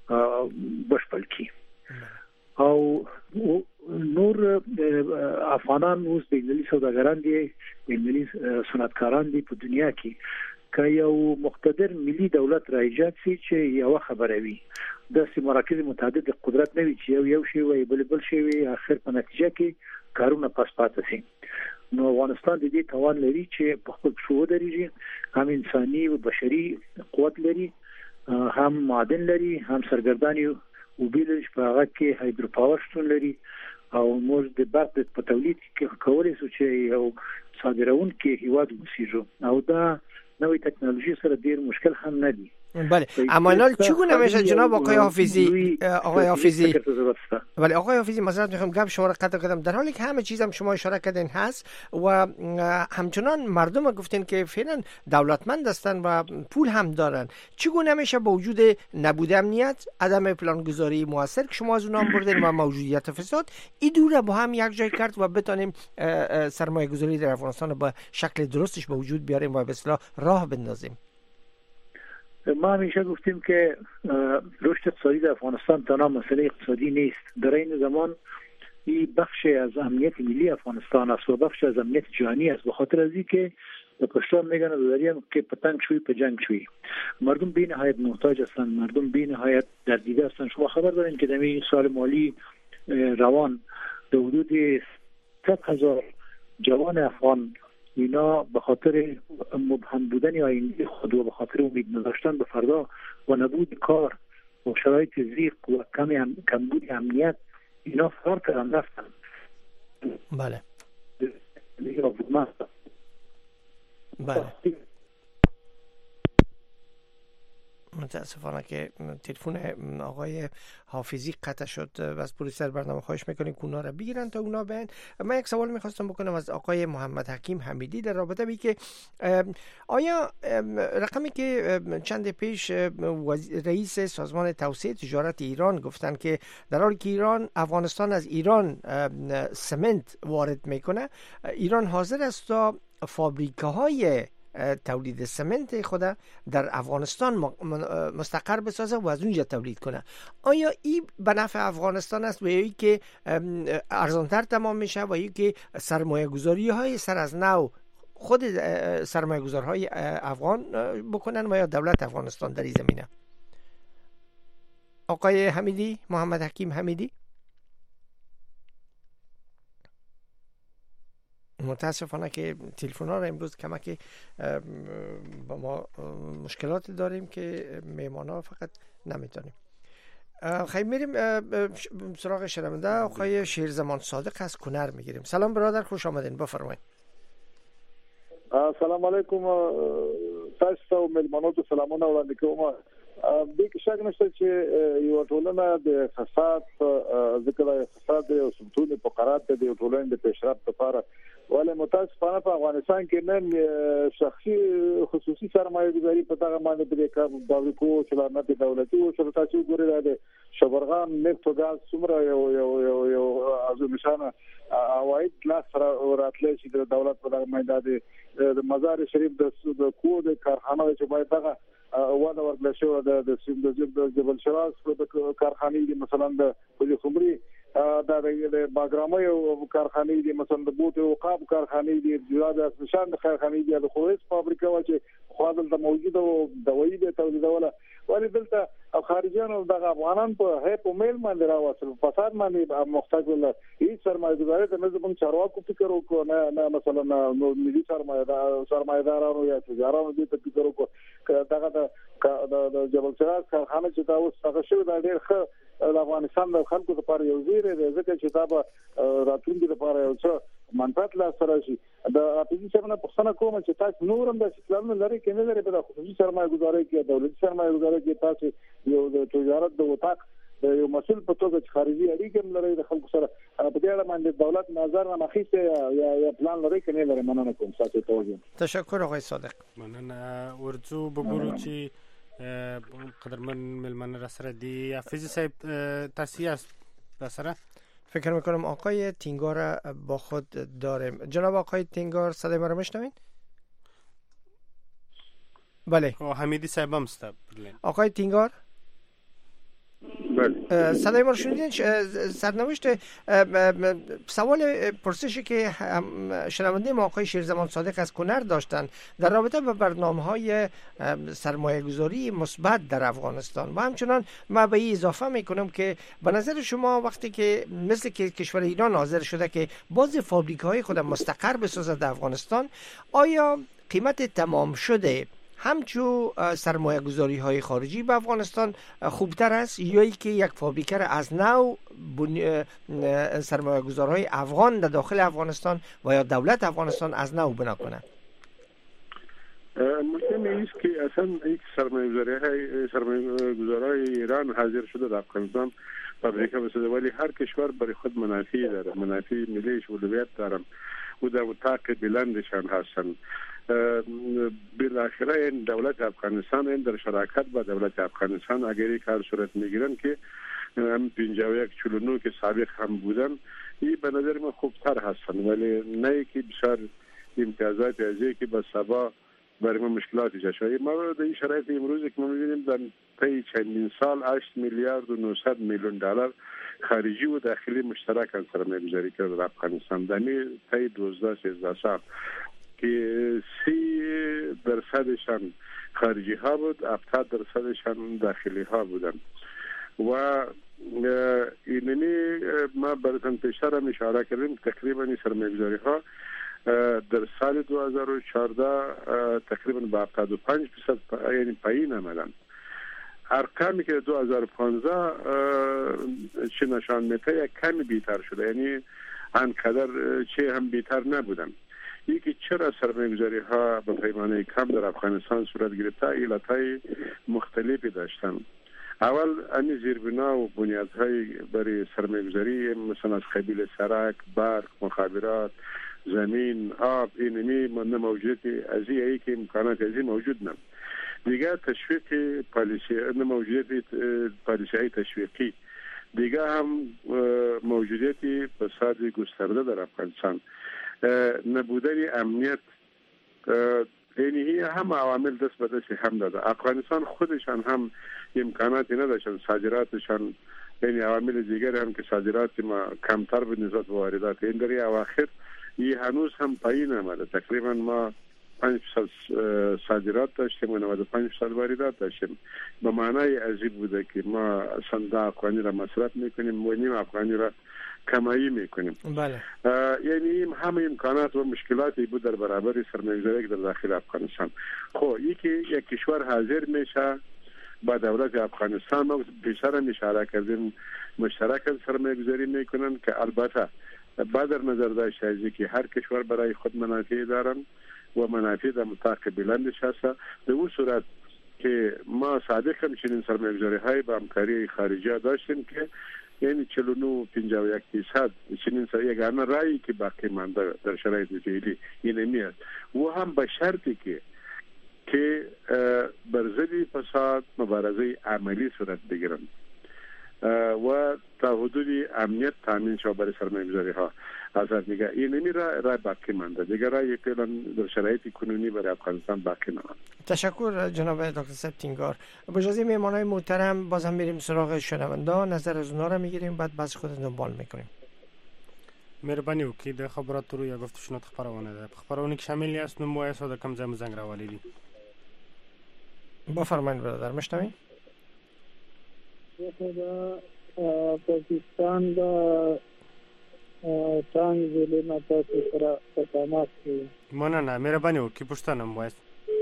بشپړ کړي او نور افغانان اوس د ملي سوداګران دي د ملي صنعتکاران دي په دنیا کې که یو مقتدر ملي دولت را ایجاد شي چې یو خبره وي د سیمه مراکز متعدد قدرت نه وي چې یو یو شی وي بل بل شی وي اخر په نتیجه کې کارونه پاس پاتې شي. نو افغانستان د دې توان لري چې په خپل شو درېږي هم انساني او بشري قوت لري هم معدن لري هم سرګرداني او بیل په هغه کې هایدرو پاور شتون لري او موږ د برق په تولید کې کولای شو چې یو صادرون کې هیواد وسیږو او دا نوې تکنولوژی سره ډیر مشکل هم نه دی. بله اما اینال چگونه میشه جناب آقای حافظی آقای حافظی بله آقای حافظی معذرت میخوام گپ شما را قطع کردم در حالی که همه چیز هم شما اشاره کردین هست و همچنان مردم گفتین که فعلا دولتمند هستن و پول هم دارن چگونه میشه با وجود نبود امنیت عدم پلانگذاری موثر که شما از اونها بردین و موجودیت فساد این دو را با هم یک جای کرد و بتونیم سرمایه گذاری در افغانستان با شکل درستش به وجود بیاریم و به اصطلاح راه بندازیم؟ ما همیشه گفتیم که رشد اقتصادی در افغانستان تنها مسئله اقتصادی نیست، در این زمان این بخش از امنیت ملی افغانستان است و بخش از امنیت جهانی است، به خاطر از اینکه به پشتون میگن داریم که پتنگ شوی په جنگ شوی. مردم بی نهایت محتاج هستند، مردم بی نهایت در دیده هستند. شما خبر دارین که در این سال مالی روان در حدود صد هزار جوان افغان اینا به خاطر مبهم بودن آینده خود و به خاطر امید نداشتن به فردا و نبود کار و شرایط ضیق و کم کمبود امنیت اینا فرار کردن رفتن. بله بله متاسفانه که تلفن آقای حافظی قطع شد و از پرویسر برنامه خواهش میکنیم که اونا را بگیرن تا اونا بین. من یک سوال میخواستم بکنم از آقای محمد حکیم حمیدی در رابطه بی که آیا رقمی که چند پیش رئیس سازمان توسعه تجارت ایران گفتن که در حالی که ایران افغانستان از ایران سمنت وارد میکنه، ایران حاضر است تا فابریکه‌های تولید سمنت خود در افغانستان مستقر بسازه و از اونجا تولید کنه، آیا این به نفع افغانستان است و یا ای که ارزانتر تمام میشه و یا که سرمایه گذاری های سر از نو خود سرمایه گذارهای افغان بکنن و یا دولت افغانستان در این زمینه؟ آقای حمیدی، محمد حکیم حمیدی، متاسفانه که تلفن ها را امروز کمکی با ما مشکلات داریم که میمان ها فقط نمیتونیم. خیلی میریم سراغ شنونده آقای شیرزمان صادق از کنر میگیریم. سلام برادر، خوش آمدین، بفرمایید. سلام علیکم، تاسو او ملمنوتو سلامونه وړاندې کوم. د کې شک نشته چې یو ټولنه د فساد ذکر فساد او سمتون په قرار ته د ټولنې د پیشرفت لپاره ولې متاسفانه په افغانستان کې نن شخصي خصوصي سرمایه گذاري په دغه باندې د کار فابریکو چلانات دولتي او شرکتي ګوري د شبرغان نفت او غاز څومره یو یو یو یو ازو نشانه اواید لا سره راتلې چې د دولت په دغه باندې د مزار شریف د کو د کارخانه چې باید دغه واده ورکړل شو د د جبل شراس د کارخانې مثلا د بلې خمري د باګرامي او کارخانې دي، مثلا د بوت او قاب کارخانې دي، د اسمشان د کارخانې دي، د خوریز فابریکه و چې خپل د موجوده او دوايي د تولیدوله ولی دلته خارجيانو د افغانان په هیپ میل باندې راوصل فساد باندې محتاج ول هیڅ سرمایه‌ګزاري ته نه زموږ چارواکو فکر وکړو، نه نه مثلا نو ملي سرمایه‌دار سرمایه‌دارانو یا تجارانو دې ته فکر وکړو. دغه د جبل سراج کارخانه چې دا اوس هغه شو دا ډېر ښه د افغانستان د خلکو لپاره یو زیری دی، ځکه چې دا به راتلونکي لپاره یو څه منفعت لا سره شي. د اپوزیسیون څخه پوښتنه کوم چې تاسو نور هم د اسلام لري کې نه لري په خصوصي سرمایه‌ګزاري کې دولتي سرمایه‌ګزاري کې تاسو یو د تجارت د وطاق د یو مسؤل په توګه چې خارجي اړیکې لري د خلکو سره په دې اړه باندې دولت نظر نه مخېسته یا یا پلان لري کې نه لري. مننه کوم تاسو ته وګورم. تشکر آقای صادق. مننه. ورځو بګورو چې قدرمن ملمن را سره دی حافظ صاحب تاسیه بسره فکر میکنم آقای تینگار با خود داریم. جناب آقای تینگار صدای ما رو میشنوین؟ بله. حمیدی صاحب هم است. آقای تینگار بله. صدای ما رو شنیدین؟ سرنوشت سوال پرسشی که شنونده ما آقای شیرزمان صادق از کنر داشتن در رابطه با برنامه‌های سرمایه گذاری مثبت در افغانستان و همچنان ما به این اضافه میکنم که به نظر شما وقتی که مثل که کشور ایران حاضر شده که باز فابریک‌های خود مستقر بسازد در افغانستان، آیا قیمت تمام شده همچو سرمایه گذاری های خارجی به افغانستان خوبتر است یا ای که یک فابریکه را از نو سرمایه گذارهای افغان در داخل افغانستان و یا دولت افغانستان از نو بنا کنند؟ مهم است که اصلا یک سرمایه گذاری های سرمایه گذارهای ایران حاضر شده در افغانستان فابریکه بسازه، ولی هر کشور برای خود منافع داره، منافع ملیش اولویت دارن و در اتاق بلندشان هستن. بالاخره این دولت افغانستان این در شراکت با دولت افغانستان اگر یک کار صورت میگیرن که هم پنجاه و یک چهل و نه که سابق هم بودن این به نظر من خوبتر هستن، ولی نه که بسیار امتیازات ازی که به سبا برای ما مشکلات ایجاد شده. ما در این شرایط امروزی که ما می‌بینیم در طی چندین سال هشت میلیارد و نهصد میلیون دلار خارجی و داخلی مشترک سرمایه‌گذاری کرده در افغانستان در طی دوازده سیزده سال که سی درصدشان خارجی ها بود، هفتاد درصدشان داخلی ها بودن و اینمی ما براتون پیشتر هم اشاره کردیم تقریبا این سرمایه‌گذاری ها در سال دو هزار و چهارده تقریبا به هفتاد و پنج درصد یعنی پایین آمدن. ارقامی که دو هزار و پانزده چه نشان میده یک کمی بیشتر شده، یعنی آنقدر چه هم بیشتر نبودن. یکی چرا سرمایه‌گذاری ها به پیمانه کم در افغانستان صورت گرفته؟ علتهای مختلفی داشتن. اول امی زیربنا و بنیادهای برای سرمایه‌گذاری مثلا از قبیل سرک، برق، مخابرات، زمین، آب اینمی من موجودی از این که امکانات ازی موجود نه. دیگه تشویق پالیسی نه موجودیت پالیسی تشویقی دیگه هم موجودیتی فساد گسترده در افغانستان، نبودن امنیت، یعنی هم عوامل دست به دست هم داده. افغانستان خودشان هم امکاناتی نداشتن، صادراتشان یعنی عوامل دیگر هم که صادرات ما کمتر به نسبت به واردات این در اواخر این هنوز هم پایین آمده. تقریبا ما پنج درصد صادرات داشتیم و نود و پنج درصد واردات داشتیم. به معنای ازی بوده که ما صندوق افغانی را مصرف میکنیم و نیم افغانی را کمایی میکنیم. بله. یعنی همه امکانات و مشکلاتی بود در برابر سرمایه‌گذاری در داخل افغانستان. خب یکی یک کشور حاضر میشه با دولت افغانستان، ما بیشتر هم اشاره کردیم مشترک سرمایه‌گذاری میکنن که البته با در نظر داشته ازی که هر کشور برای خود منافع دارن و منافع در مطابق بلندش هست. در اون صورت که ما صادق هم چنین سرمایه‌گذاری های با همکاری خارجی داشتیم که یعنی چهل و نه و پنجاه و یک درصد چنین یگانه رایی که باقی مانده در شرایط فعلی اینمی است و هم به شرطی که که بر ضد فساد مبارزه عملی صورت بگیرن. و تا حدودی امنیت تامین شود برای سرمایه‌گذاری ها از دیگه این نمی را را باقی مانده دیگه رای فعلا در شرایط کنونی برای افغانستان باقی نمانده. تشکر جناب دکتر صاحب تینگار. با اجازه مهمانای محترم بازم میریم سراغ شنوندان، نظر از اونها را میگیریم، بعد باز خود دنبال میکنیم. مهرباني وکړئ د خبراتو یا گفتشونات خبرونه ده خبرونه کې شامل یاست، نو مو د کم ځای زنګ راولې دي. بفرمایید برادر، مشتوی؟ دا پاکستان دا تانګ ضلع نه تاسو سره په تماس کې مننه. مهرباني وکړئ پوښتنه مو وایست.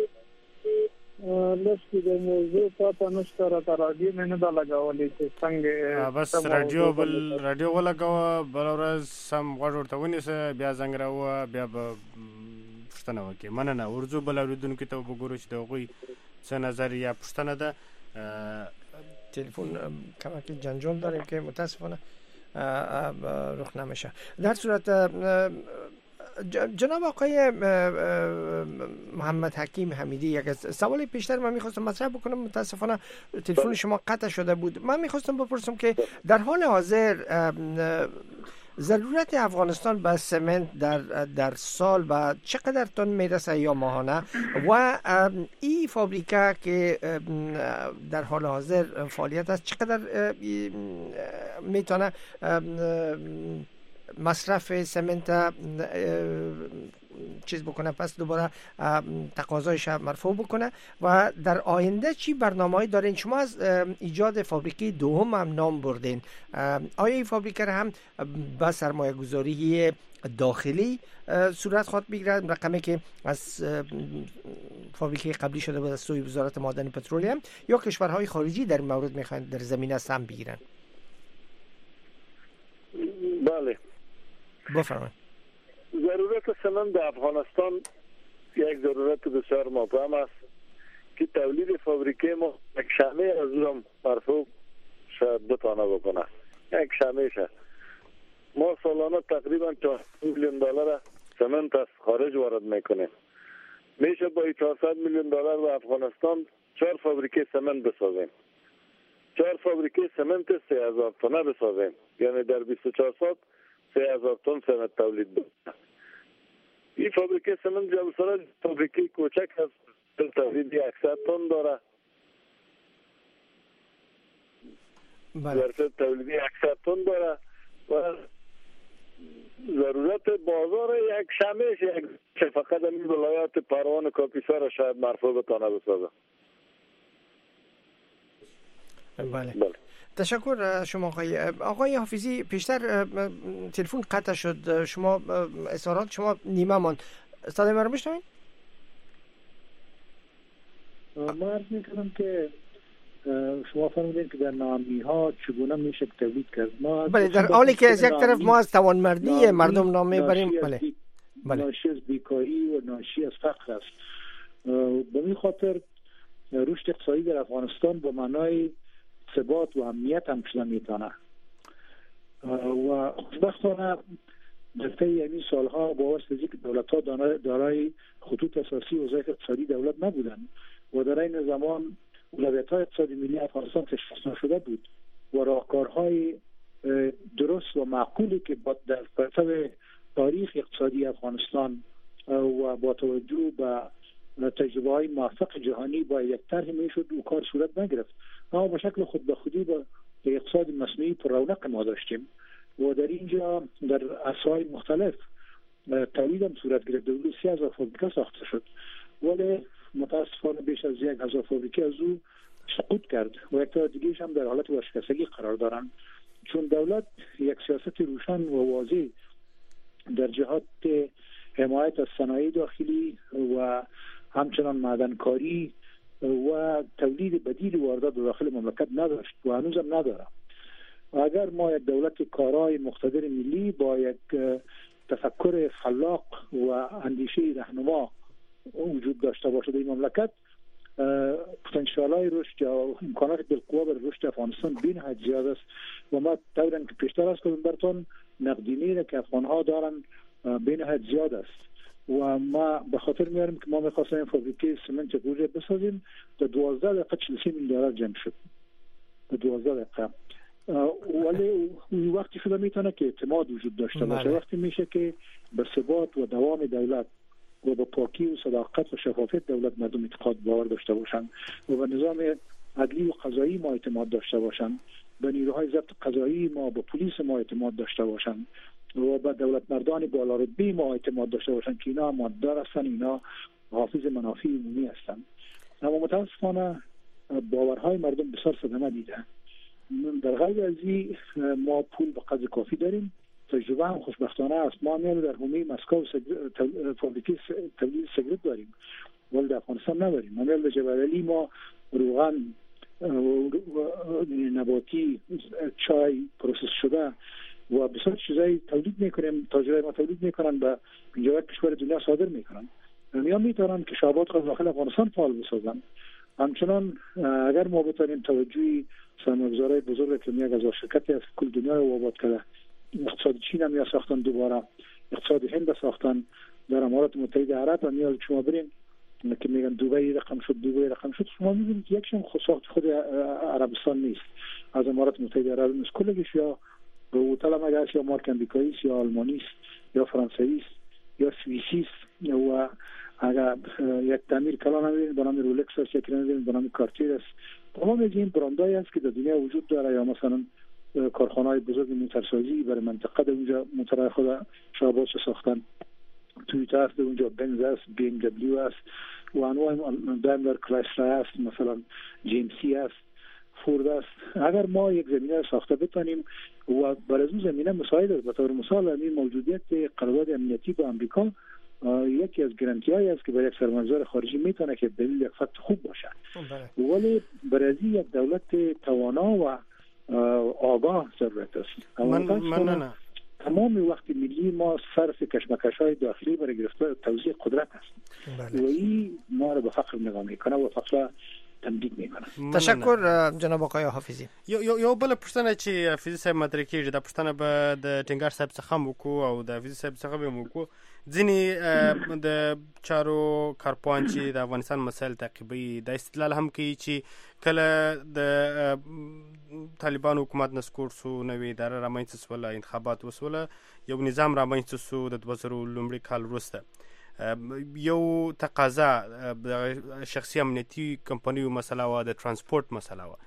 لسکی د موضوع پاته نشته را راډیو مې نه دا لګولې چې څنګه بس رادیو بل رادیو ولګاوه بل ورځ سم غوږ ورته ونیسه بیا زنګ راوه بیا به پوښتنه وکړي. مننه. ورځو بل اورېدونکو ته وګورو چې د هغوی څه نظر یا پوښتنه ده. تلفن کمکی جنجال داریم که متاسفانه رخ نمیشه. در صورت جناب آقای محمد حکیم حمیدی، یک سوال پیشتر من میخواستم مطرح بکنم، متاسفانه تلفن شما قطع شده بود. من میخواستم بپرسم که در حال حاضر ضرورت افغانستان به سمنت در در سال و چقدر تن میرسه یا ماهانه و این فابریکه که در حال حاضر فعالیت است چقدر میتونه مصرف سمنت چیز بکنه، پس دوباره تقاضایش مرفوع بکنه و در آینده چی برنامه‌ای دارین؟ شما از ایجاد فابریکه دوم هم نام بردین. آیا این فابریکه هم با سرمایه گذاری داخلی صورت خواهد بگیرد، رقمی که از فابریکه قبلی شده بود از سوی وزارت معدن پترولیم، یا کشورهای خارجی در این مورد میخواین در زمینه سهم بگیرن؟ بله بفرمایید. ضرورت سمنت در افغانستان یک ضرورت بسیار مبهم است که تولید فابریکه ما یک شمه از اون مرفوع شاید بتانه بکنه. یک شمه شه ما سالانه تقریبا چهارصد میلیون دلار سمنت از خارج وارد میکنیم. میشه با چهارصد میلیون دلار به افغانستان چهار فابریکه سمنت بسازیم. چهار فابریکه سمنت سه هزار تنه بسازیم، یعنی در بیست و چهار سال سه هزار تن سمنت تولید بکنه. این فابریکه سمنت جبل سراج فابریکه کوچک است، تولید صد تن داره. بله. تولید صد تن داره و ضرورت بازار یک شمیش یک که فقط این ولایات پروان و کاپیسا را شاید مرفوع بتانه بسازه. بله. بله. تشکر شما آقای آقای حافظی. پیشتر تلفن قطع شد، شما اظهارات شما نیمه ماند. صدای من رو میشنوید؟ ما عرض میکنم که شما فرمودین که در نامی ها چگونه میشه تولید کرد. ما بله، در حالی که از یک طرف ما از توانمردی مردم نام میبریم. بله. بله. ناشی از بیکاری و ناشی از فقر است. به این خاطر رشد اقتصادی در افغانستان با معنای ثبات و امنیت هم شده میتونه و خوشبختانه در طی این سالها با واسطه اینکه دولت‌ها دارای خطوط اساسی وظایف اقتصادی دولت نبودند و در این زمان اولویت‌های اقتصادی ملی افغانستان تشخیص نشده بود و راهکارهای درست و معقولی که در پرتو تاریخ اقتصادی افغانستان و با توجه به تجربه های موفق جهانی با یک طرح میشد و کار صورت نگرفت. اما به شکل خود به خودی با اقتصاد مصنوعی پر رونق ما داشتیم و در اینجا در عصرهای مختلف تولید هم صورت گرفت. حدود سی هزار فابریکه ساخته شد ولی متاسفانه بیش از یک هزار فابریکه از او سقوط کرد و یک تا دیگه‌اش هم در حالت ورشکستگی قرار دارند، چون دولت یک سیاست روشن و واضح در جهات حمایت از صنایع داخلی و همچنان معدنکاری و تولید بدیل واردات داخل مملکت نداشت و هنوزم نداره. و اگر ما یک دولت کارای مقتدر ملی با یک تفکر خلاق و اندیشه رهنما وجود داشته باشد این مملکت، پتانسیل‌های رشد یا امکانات بالقوه برای رشد افغانستان بی‌نهایت زیاد است و ما طوراً که پیشتر از کردم براتون نقدینی را که افغان‌ها دارن بی‌نهایت زیاد است و ما به خاطر میاریم که ما می‌خواستیم این فابریکه سمنت پروژه بسازیم. در دوازده دقیقه چهل و سه میلیون دلار جمع شد. در دوازده دقیقه ولی وقتی شده میتونه که اعتماد وجود داشته باشه، وقتی میشه که به ثبات و دوام دولت و به پاکی و صداقت و شفافیت دولت مردم اعتقاد باور داشته باشند و به نظام عدلی و قضایی ما اعتماد داشته باشند، به نیروهای ضبط قضایی ما، به پلیس ما اعتماد داشته باشند و به دولت مردان بالا رتبه ما اعتماد داشته باشند که اینا امانتدار هستند، اینا حافظ منافع عمومی هستند. اما متاسفانه باورهای مردم بسیار صدمه دیده. در غیر از این ما پول به قدر کافی داریم، تجربه هم خوشبختانه است. ما میل در حومه مسکو فابریکه تولید سیگارت داریم ولی در افغانستان نداریم. ما میل در جبل علی ما روغن نباتی، چای پروسس شده و بسیار چیزایی تولید میکنیم، تاجرای ما تولید میکنن به پنجاه کشور دنیا صادر میکنن. یا میتونن کشاورزات را داخل افغانستان فعال بسازن. همچنان اگر ما بتونیم توجهی سرمایه‌گذارای بزرگ که میاد از شرکتی از کل دنیا رو آباد کرده، اقتصاد چین هم یا ساختن، دوباره اقتصاد هند ساختن، در امارات متحده عرب و میاد شما برین که میگن دبی رقم شد، دبی رقم شد، شما میبینید که یکشون خود ساخت خود عربستان نیست، از امارات متحده عرب نیست، کلش یا به هتل هم اگر یا مارک امریکایی است یا آلمانی است یا فرانسوی است یا سوئیسی است و اگر یک تعمیر کلان هم به نام رولکس است، یک رنگ به نام کارتیر است. تمام این برندهای است که در دنیا وجود داره، یا مثلا کارخانه‌های بزرگ موتورسازی برای منطقه در اونجا موتور خود شعبات ساختن، تویوتا است اونجا، بنز است، بی ام دبلیو است و انواع دایملر کرایسلر است، مثلا جی ام سی است، فورد است. اگر ما یک زمینه ساخته بتونیم و برای اون زمینه مساعد است، به طور مثال همین موجودیت قرارداد امنیتی با آمریکا یکی از گارانتی‌هایی است که برای یک سرمایه‌گذار خارجی میتونه که دلیل یک فکت خوب باشه. ولی برای یک دولت توانا و آگاه ضرورت است. من من نه تمام وقت ملی ما صرف کشمکش‌های داخلی برای گرفتن توزیع قدرت است. و این ما رو به فقر نگاه میکنه و فقر تمدید میکنه. تشکر جناب آقای حافظی. یو یو یو بل پښتنه چې حافظي صاحب مطرح کیږي د پښتنه به د ټینګار صاحب څخه مو کو او د حافظي صاحب څخه به مو کو ځینی د چارو کارپوهان چې د افغانستان مسایل تعقیبوي د استدلال هم کوي چې کله د طالبان حکومت نسکور سو نوې اداره رامنځته سوله، انتخابات وسوله، یو نظام رامنځته سو د دوه زره لومړي کال وروسته یو تقاضا د شخصي امنیتي کمپنیو مسله و، د ترانسپورت مسله و،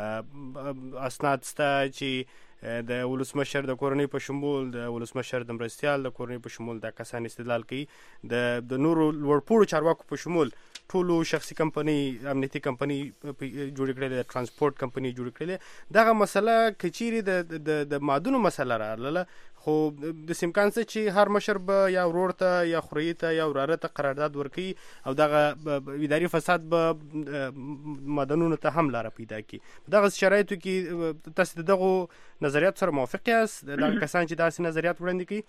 اسناد سته چې د ولسمشر د کورنۍ په شمول، د ولسمشر د مرستیال د کورنۍ په شمول دا کسان استدلال کوي، د د نورو لوړپوړو چارواکو په شمول ټولو شخصي کمپنۍ، امنیتي کمپنۍ جوړ کړل، د ترانسپورت کمپنۍ جوړ کړل. دغه مسله کچيري د د مادونو مسله رااله، خو د سیمکان څه چې هر مشر به یا ورور ته یا خوري ته یا وراره ته قرارداد ورکړي او دغه اداري فساد به مدنونو ته هم لاره پیدا کړي. دغه شرایطو کې تاسو دغه نظریات سره موافق یاست؟ دغه کسان چې داسې نظریات وړاندې کوي؟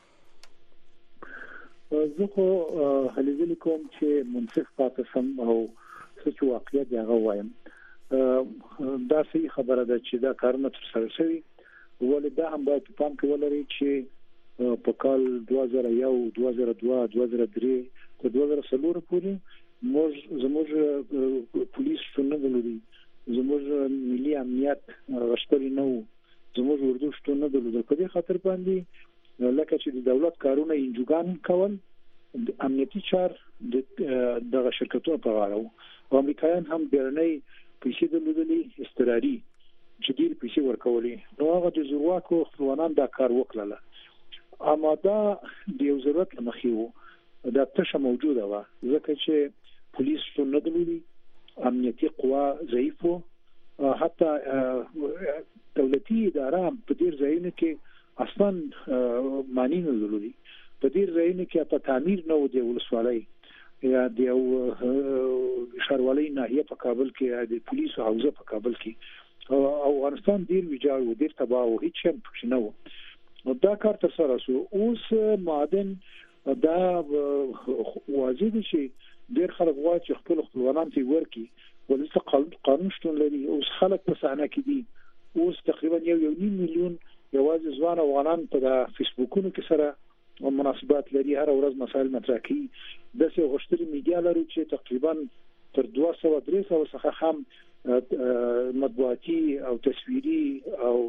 زه خو هلې ځلې کوم چې منصف پاتې شم او څه چې واقعیت هغه وایم. دا صحیح خبره ده چې دا کارونه ترسره شوي، ولې دا هم باید پام کې ولري چې په کال دوه زره یو، دوه زره دوه، دوه زره درې تر دوه زره څلور پورې موږ زموږ پولیس شتون نه درلودی، زموږ ملي امنیت غښتلی نه و، زموږ اردو شتون نه درلود. په دې خاطر باندې لکه چې د دولت کارونه انجوګان کول، امنیتي چار دغه شرکتونو په غاړه وو او امریکایان هم بیرنۍ پیسې درلودلې اضطراري چې ډېر پیسې ورکولې، نو هغه د زورواکو خپلوانان دا کار وکړل. اما دا د یو ضرورت له مخې وو، دا تشه موجوده وه، ځکه چې پولیس شتون نه درلودي، امنیتي قوا ضعیف وو، حتی دولتي اداره هم په ډېر ځایونو کې اصلا معنی نه درلودي، په ډېر ځایونو کې حتی تعمیر نه و د ولسوالۍ یا د یو ښاروالۍ ناحیه په کابل کې، د پولیسو حوزه په کابل کې. افغانستان ډېر ویجاړ و، ډېر تباه و، هیڅ هم پکې نه و. نو دا کار ترسره سو. اوس معدن دا واضح دي چې ډېر خلک غواړي چې خپل خپلوانان ته ورکړي، ولې قانون شتون لري. اوس خلک په صحنه کې دي، اوس تقریبا یو یو نیم میلیون یوازې ځوان افغانان په فیسبوکونو کې سره مناسبات لري، هر ورځ مسایل مطرح کوي. داسې غښتلې میډیا لرو چې تقریبا تر دوه سوه درې سوه څخه هم مطبوعاتي او تصویري او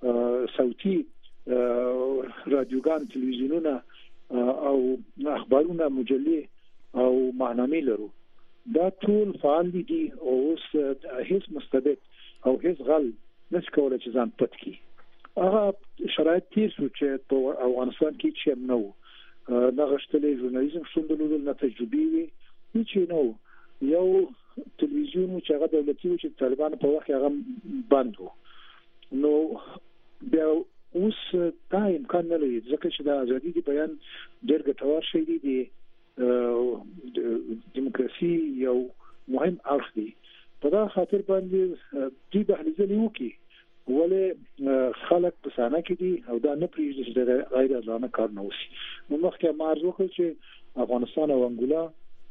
صوتي رادیوګان تلویزیونونه او اخبارونه مجلې او معنامې لرو دا ټول فعال دي او اوس هیڅ مستبد او هیڅ غل نشي کولای چې ځان پټ کړي هغه شرایط تیر شو چې په افغانستان کې چې نو نه غشتلې ژورنالیزم شوندلو نه تجربي وي هیڅ نو یو تلویزیون چې هغه دولتي و چې طالبان په وخت هغه بند وو نو بیا اوس دا امکان نه لري ځکه چې د ازادي دی بیان ډېر ګټور شی دی د دیموکراسي یو مهم اړخ دی په دا خاطر باندې دې دهلیز لیوکي ولې خلک په سانه کې دي او دا نه پریږدي چې غیر ازادانه کار نه وشي نو مخکې مارز وکړ چې افغانستان او انګولا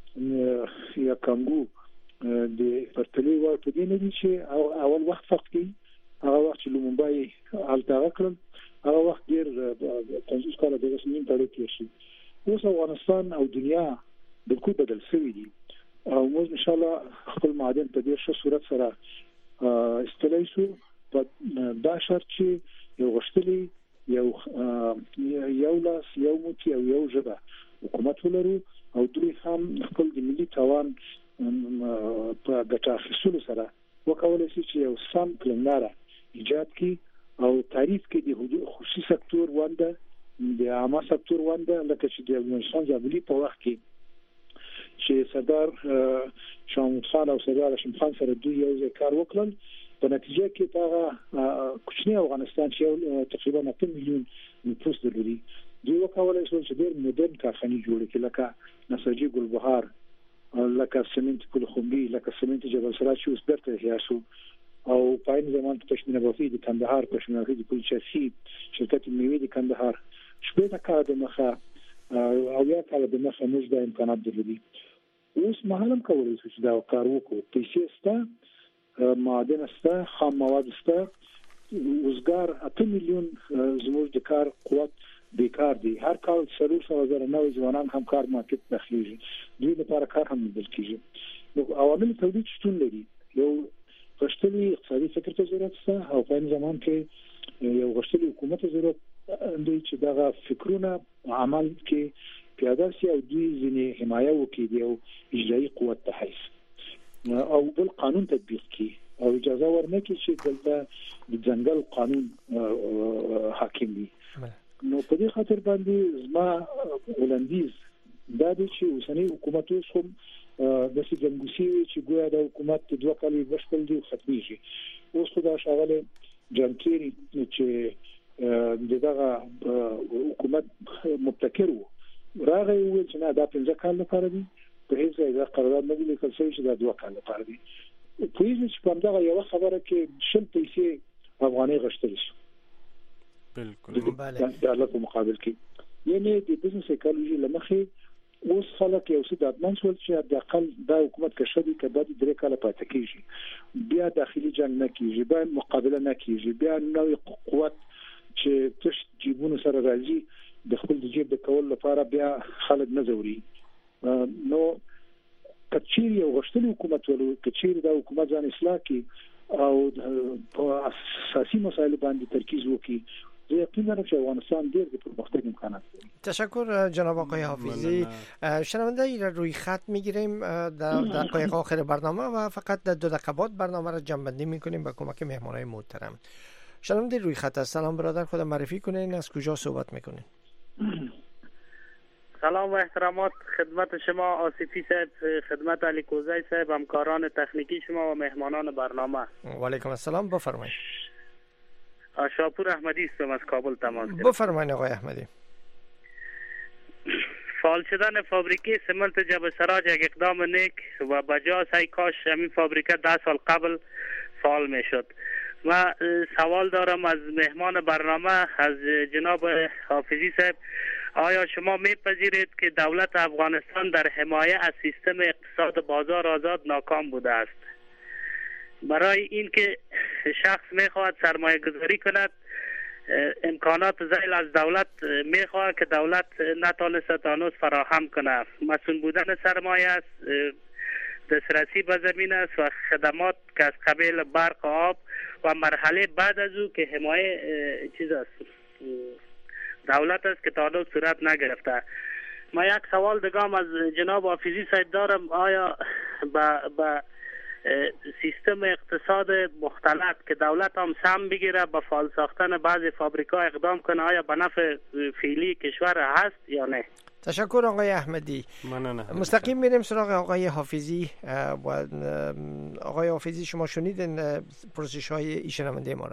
یا کانګو د پرتلې ور په دې نه دي چې اول وخت فقط کې هغه وخت چې لومبای الټا کړل هغه وخت ډیر پنځوس کاله د رسمین تړل کېږي اوس افغانستان او دنیا بالکل بدل شوی دي او موږ ان شاء الله خپل معادن په ډیر ښه صورت سره استلایسو په دا شرط چې یو غشتلی یو یو لاس یو موتی او یو ژبه حکومت ولرو او دوی هم خپل د ملي توان په ګټه اخیستلو سره وکولای شي چې یو سم پلانلاره ایجاد کړي او تعریف کې د خصوصي سکتور ونده د عامه سکتور ونده لکه چې د افغانستان ځابلي په وخت کې چې سردار شاه خان او سردار هاشم خان سره دوی یو ځای کار وکړل په نتیجه کې هغه کوچنی افغانستان چې تقریبا اته میلیون نفوس لري دوی وکولای شول چې ډېر مدرن کارخانې جوړ کړي لکه نساجي ګلبهار لکه سمنت کلخمبي لکه سمنت جبل سراج چې اوس برته هياسو او پاین زمان په پښتنه بوفي د کندهار پښتنه د پولیسي شرکت میوه د کندهار شپږ کال د مخه او یا کال د مخه موږ د امکانات درلودي اوس مهالم کولای شو چې دا کار وکړو پیسې ستا معدن ستا خام مواد ستا وزګار اته میلیون زموږ د کار قوت بیکار دي هر کال سلور سو زره نوې ځوانان هم کار مارکیټ داخليږي دوی لپاره کار هم بدل کیږي نو عوامل تولید شتون لري یو غشتلي اقتصادي فکر ته ضرورت شته او په زمان کې یو غشتلي حکومت ضرورت دی چې دغه فکرونه عمل کې پیاده شي او دوی ځینې حمایه وکړي او اجرایي قوت ته حیث او بل قانون تطبیق کړي او اجازه ورنکړي چې دلته د ځنګل قانون حاکم وي نو په دې خاطر باندې زما ولندیز دا د چې اوسنۍ حکومت اوس هم د سیګنګوسی چې ګویا د حکومت د دوه کالو بشپړ دی ختميږي اوس خدا شاغله جانکيري چې دغه حکومت مبتکر وو راغی ویل چې نه دا پنځه کال لپاره دی په هیڅ ځای دا قرارداد نه ویل کېږي چې دا دوه کال لپاره دی په هیڅ چې په دغه یو خبره کې شل پیسې افغاني غشتل شي بالکل بله د الله په مقابل کې یعنی د بزنس سایکولوژي لمخې اوس خلک یو څه د ادمان شول چې د اقل د حکومت کشدي کبد درې کاله پاتې کیږي بیا داخلي جنگ نه کیږي بیا مقابله نه کیږي بیا نوې قوت چې تش جیبونو سره راځي د خپل جیب د کول لپاره بیا خلک نه زوري نو کچیر یو غشتلي حکومت ولو کچیر د حکومت ځان اصلاح کی او په اساسي مسایلو باندې ترکیز وکړي یقینا چې افغانستان ډېر د پرمختګ امکانات لري. تشکر جناب آقای حافظی. شنونده ای را روی خط میگیریم در دقایق آخر برنامه و فقط در دو دقیقه بعد برنامه را جمع‌بندی میکنیم با کمک مهمانای محترم. شنونده روی خط است. سلام برادر، خود معرفی کنین، از کجا صحبت میکنین؟ سلام و احترامات خدمت شما آصفی صاحب، خدمت علی کوزی صاحب، همکاران تکنیکی شما و مهمانان برنامه. و علیکم السلام، بفرمایید. شاپور احمدی هستم از کابل تماس گرفتم. بفرمایید آقای احمدی. فعال شدن فابریکه سمنت جبل سراج یک اقدام نیک و بجاست. ای کاش همین فابریکه ده سال قبل فعال میشد. ما سوال دارم از مهمان برنامه، از جناب حافظی صاحب، آیا شما میپذیرید که دولت افغانستان در حمایت از سیستم اقتصاد بازار آزاد ناکام بوده است؟ برای اینکه شخص میخواهد سرمایه گذاری کند، امکانات زیل از دولت میخواهد که دولت نتانست آنوز فراهم کنه. مسئول بودن سرمایه است، دسترسی به زمین است و خدمات که از قبیل برق و آب و مرحله بعد از او که حمایه چیز است دولت است که تا حالا صورت نگرفته. ما یک سوال دگام از جناب حافظی صاحب دارم، آیا با با سیستم اقتصاد مختلط که دولت هم سهم بگیره به فعال ساختن بعضی فابریکا اقدام کنه، آیا به نفع فعلی کشور هست یا نه؟ تشکر آقای احمدی. مستقیم میریم سراغ آقای حافظی. و آقای حافظی شما شنیدین پرسش های ایشون شنونده ما را؟